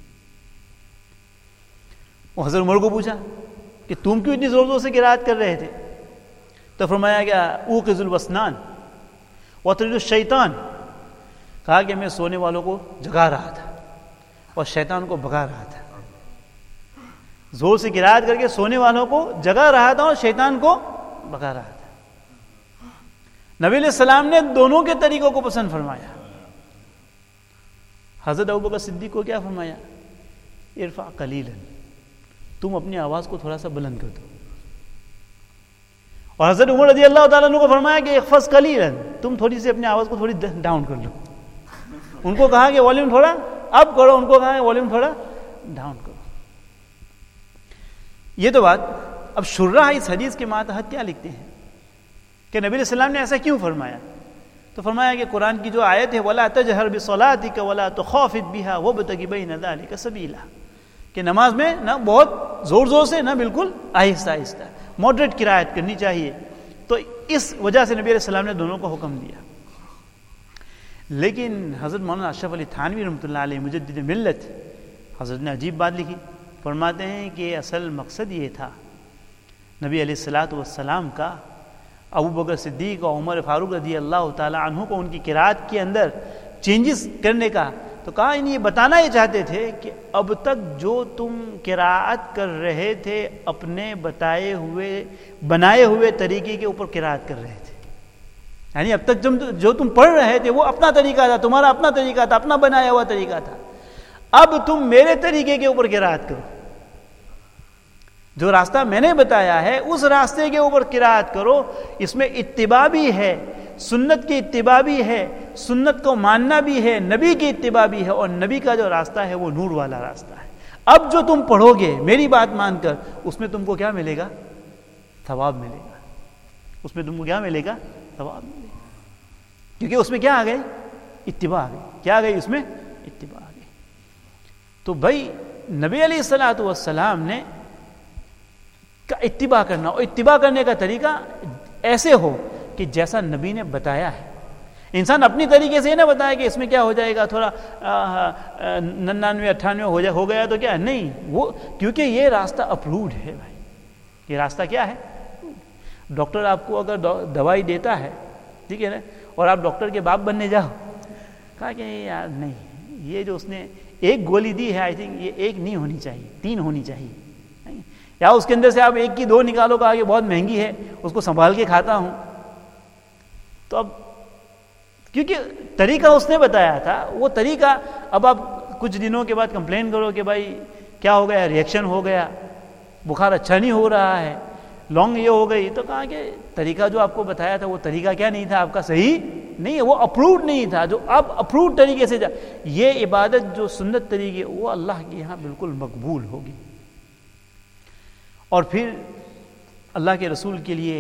Speaker 3: وہ حضرت عمر کو پوچھا کہ تم کیوں اتنی زور زور سے قرات کر رہے تھے؟ تو فرمایا کہ اوقظ الوسنان وطرد الشیطان، کہا کہ میں سونے والوں کو جگا رہا تھا اور شیطان کو بھگا رہا تھا. زور سے قرات کر کے سونے والوں کو جگا رہا تھا اور شیطان کو بھگا رہا تھا. نبی علیہ السلام نے دونوں کے طریقوں کو پسند فرمایا. حضرت ابوبکر صدیق کو کیا فرمایا؟ ارفع قلیلا، تم اپنی آواز کو تھوڑا سا بلند کر دو. اور حضرت عمر رضی اللہ تعالیٰ عنہ کو فرمایا کہ اخفض قلیلا، تم تھوڑی سی اپنی آواز کو تھوڑی ڈاؤن کر لو. ان کو کہا کہ والیوم تھوڑا اپ کرو، ان کو کہا کہ والیوم تھوڑا ڈاؤن کرو. یہ تو بات. اب شراح اس حدیث کے ماتحت کیا لکھتے ہیں کہ نبی علیہ السلام نے ایسا کیوں فرمایا؟ تو فرمایا کہ قرآن کی جو آیت ہے وَلَا تَجْهَرْ بِصَلَاتِكَ وَلَا تُخَافِتْ بِهَا وَابْتَغِ بَيْنَ ذَلِكَ سَبِيلًا، کہ نماز میں نہ بہت زور سے نہ بالکل آہستہ آہستہ، ماڈریٹ قرات کرنی چاہیے. تو اس وجہ سے نبی علیہ السلام نے دونوں کو حکم دیا. لیکن حضرت مولانا اشرف علی تھانوی رحمۃ اللہ علیہ مجدد ملت، حضرت نے عجیب بات لکھی. فرماتے ہیں کہ اصل مقصد یہ تھا نبی علیہ الصلوۃ والسلام کا ابوبکر صدیق اور عمر فاروق رضی اللہ تعالیٰ عنہ کو ان کی قرات کے اندر چینجز کرنے کا. تو کہا یہ بتانا یہ چاہتے تھے کہ اب تک جو تم قرات کر رہے تھے اپنے بنائے ہوئے طریقے کے اوپر قرات کر رہے تھے. یعنی اب تک جو تم پڑھ رہے تھے وہ اپنا طریقہ تھا، تمہارا اپنا طریقہ تھا، اپنا بنایا ہوا طریقہ تھا. اب تم میرے طریقے کے اوپر قرات کرو، جو راستہ میں نے بتایا ہے اس راستے کے اوپر قرات کرو. اس میں اتباع بھی ہے، سنت کی اتباع بھی ہے، سنت کو ماننا بھی ہے، نبی کی اتباع بھی ہے، اور نبی کا جو راستہ ہے وہ نور والا راستہ ہے. اب جو تم پڑھو گے میری بات مان کر، اس میں تم کو کیا ملے گا؟ ثواب ملے گا. اس میں تم کو کیا ملے گا؟ ثواب ملے گا. کیونکہ اس میں کیا آ گئے؟ اتباع آ گئی. کیا آ گئی اس میں؟ اتباع آ گئی. تو بھائی نبی علیہ الصلوۃ والسلام نے اتباع کرنا، اور اتباع کرنے کا طریقہ ایسے ہو کہ جیسا نبی نے بتایا ہے. انسان اپنی طریقے سے نہ بتائے کہ اس میں کیا ہو جائے گا، تھوڑا 99 98 ہو گیا تو کیا نہیں. وہ کیونکہ یہ راستہ اپرووڈ ہے بھائی، یہ راستہ کیا ہے؟ ڈاکٹر آپ کو اگر دوائی دیتا ہے، ٹھیک ہے نا، اور آپ ڈاکٹر کے باپ بننے جاؤ، کہا کہ یار نہیں، یہ جو اس نے ایک گولی دی ہے آئی تھنک یہ ایک نہیں ہونی چاہیے، 3 ہونی چاہیے، یا اس کے اندر سے آپ 1 کی 2 نکالو، کہا کہ بہت مہنگی ہے، اس کو سنبھال کے کھاتا ہوں. تو اب کیونکہ طریقہ اس نے بتایا تھا، وہ طریقہ اب آپ کچھ دنوں کے بعد کمپلین کرو کہ بھائی کیا ہو گیا، ریئیکشن ہو گیا، بخار اچھا نہیں ہو رہا ہے، لانگ یہ ہو گئی، تو کہا کہ طریقہ جو آپ کو بتایا تھا وہ طریقہ کیا نہیں تھا، آپ کا صحیح نہیں ہے، وہ اپرووڈ نہیں تھا. جو اب اپرووڈ طریقے سے یہ عبادت جو سنت طریقے وہ اللہ کے یہاں بالکل مقبول ہوگی. اور پھر اللہ کے رسول کے لیے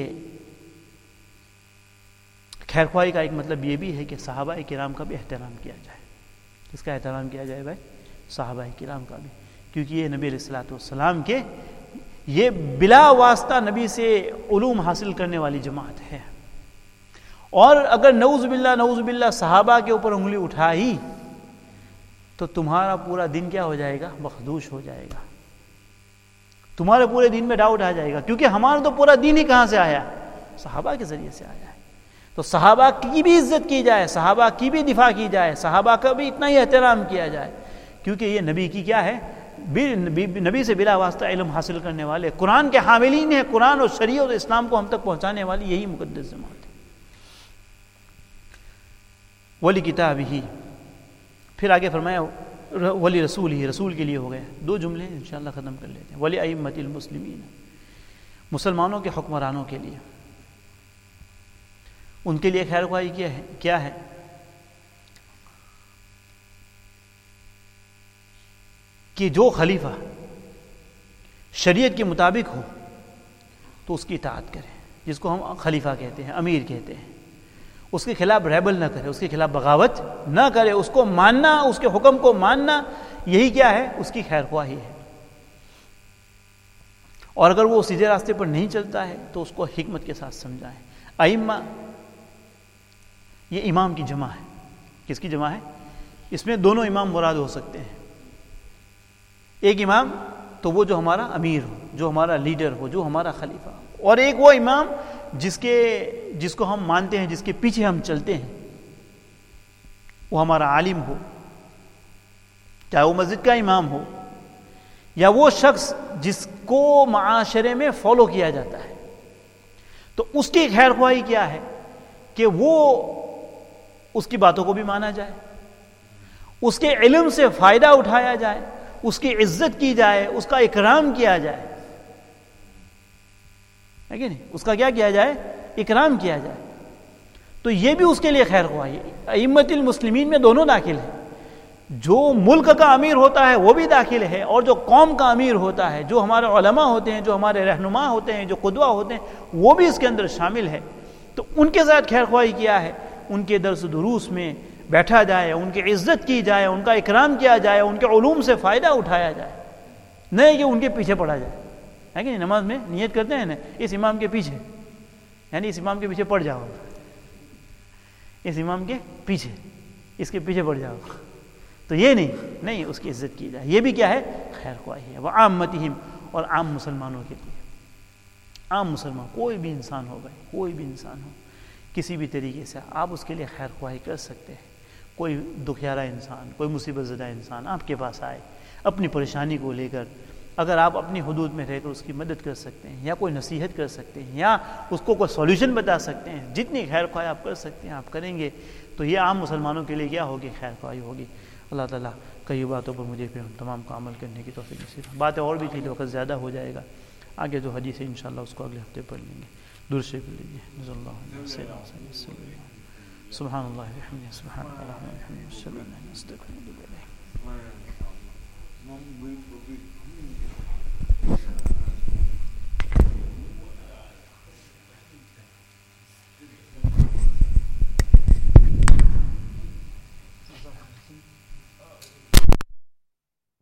Speaker 3: خیر خواہی کا ایک مطلب یہ بھی ہے کہ صحابہ کرام کا بھی احترام کیا جائے. کس کا احترام کیا جائے بھائی؟ صحابہ کرام کا بھی، کیونکہ یہ نبی علیہ الصلوۃ والسلام کے یہ بلا واسطہ نبی سے علوم حاصل کرنے والی جماعت ہے. اور اگر نعوذ باللہ صحابہ کے اوپر انگلی اٹھائی تو تمہارا پورا دن کیا ہو جائے گا؟ مخدوش ہو جائے گا، تمہارے پورے دین میں ڈاؤٹ آ جائے گا، کیونکہ ہمارا تو پورا دین ہی کہاں سے آیا؟ صحابہ کے ذریعے سے آیا ہے. تو صحابہ کی بھی عزت کی جائے، صحابہ کی بھی دفاع کی جائے، صحابہ کا بھی اتنا ہی احترام کیا جائے، کیونکہ یہ نبی کی کیا ہے؟ نبی سے بلا واسطہ علم حاصل کرنے والے، قرآن کے حاملین ہیں، قرآن اور شریعت اور اسلام کو ہم تک پہنچانے والی یہی مقدس جماعت ہے. ولی کتاب ہی، پھر آگے فرمایا ولی رسول ہی، رسول کے لیے ہو گیا. 2 جملے انشاءاللہ ختم کر لیتے ہیں. ولی ائمۃ المسلمین، مسلمانوں کے حکمرانوں کے لیے، ان کے لیے خیر خواہی کیا ہے؟ کہ جو خلیفہ شریعت کے مطابق ہو تو اس کی اطاعت کرے، جس کو ہم خلیفہ کہتے ہیں، امیر کہتے ہیں، اس کے خلاف ریبل نہ کرے، اس کے خلاف بغاوت نہ کرے، اس کو ماننا، اس کے حکم کو ماننا، یہی کیا ہے؟ اس کی خیر خواہی ہے. اور اگر وہ سیدھے راستے پر نہیں چلتا ہے تو اس کو حکمت کے ساتھ سمجھائیں. ائمہ یہ امام کی جمع ہے. کس کی جمع ہے؟ اس میں دونوں امام مراد ہو سکتے ہیں. ایک امام تو وہ جو ہمارا امیر ہو، جو ہمارا لیڈر ہو، جو ہمارا خلیفہ ہو، اور ایک وہ امام جس کو ہم مانتے ہیں، جس کے پیچھے ہم چلتے ہیں، وہ ہمارا عالم ہو، چاہے وہ مسجد کا امام ہو یا وہ شخص جس کو معاشرے میں فالو کیا جاتا ہے. تو اس کی خیر خواہی کیا ہے؟ کہ وہ اس کی باتوں کو بھی مانا جائے، اس کے علم سے فائدہ اٹھایا جائے، اس کی عزت کی جائے، اس کا اکرام کیا جائے، ہے کہ نہیں؟ اس کا کیا کیا جائے؟ اکرام کیا جائے. تو یہ بھی اس کے لیے خیر خواہی ہے. ائمۃ المسلمین میں دونوں داخل ہیں. جو ملک کا امیر ہوتا ہے وہ بھی داخل ہے، اور جو قوم کا امیر ہوتا ہے، جو ہمارے علماء ہوتے ہیں، جو ہمارے رہنما ہوتے ہیں، جو قدوہ ہوتے ہیں، وہ بھی اس کے اندر شامل ہے. تو ان کے ساتھ خیر خواہی کیا ہے؟ ان کے درس دروس میں بیٹھا جائے، ان کی عزت کی جائے، ان کا اکرام کیا جائے، ان کے علوم سے فائدہ اٹھایا جائے، نہیں کہ ان کے پیچھے پڑا جائے. ہے کہ نہیں؟ نماز میں نیت کرتے ہیں نا، اس امام کے پیچھے، یعنی اس امام کے پیچھے پڑ جاؤ، اس امام کے پیچھے، اس کے پیچھے پڑ جاؤ. تو یہ نہیں، اس کی عزت کی جائے. یہ بھی کیا ہے؟ خیر خواہی ہے. وعامتہم، اور عام مسلمانوں کے لیے، عام مسلمان، کوئی بھی انسان ہو بھائی، کوئی بھی انسان ہو، کسی بھی طریقے سے آپ اس کے لیے خیر خواہی کر سکتے ہیں. کوئی دکھیارا انسان، کوئی مصیبت زدہ انسان آپ کے پاس آئے اپنی پریشانی کو لے کر، اگر آپ اپنی حدود میں رہ کر اس کی مدد کر سکتے ہیں، یا کوئی نصیحت کر سکتے ہیں، یا اس کو کوئی سولوشن بتا سکتے ہیں، جتنی خیر خواہی آپ کر سکتے ہیں آپ کریں گے، تو یہ عام مسلمانوں کے لیے کیا ہوگی؟ خیر خواہی ہوگی. اللہ تعالیٰ کئی باتوں پر مجھے پھر تمام کو عمل کرنے کی توفیق نصیب. باتیں اور بھی تھی، وقت زیادہ ہو جائے گا. آگے جو حدیث ہے انشاءاللہ اس کو اگلے ہفتے پڑھ لیں گے. درود شریف لیجیے. نصلی اللہ علیہ وسلم. سبحان اللہ وبحمدہ، سبحان اللہ وبحمدہ، اشہد ان لا الہ الا انت، استغفرک و اتوب الیک.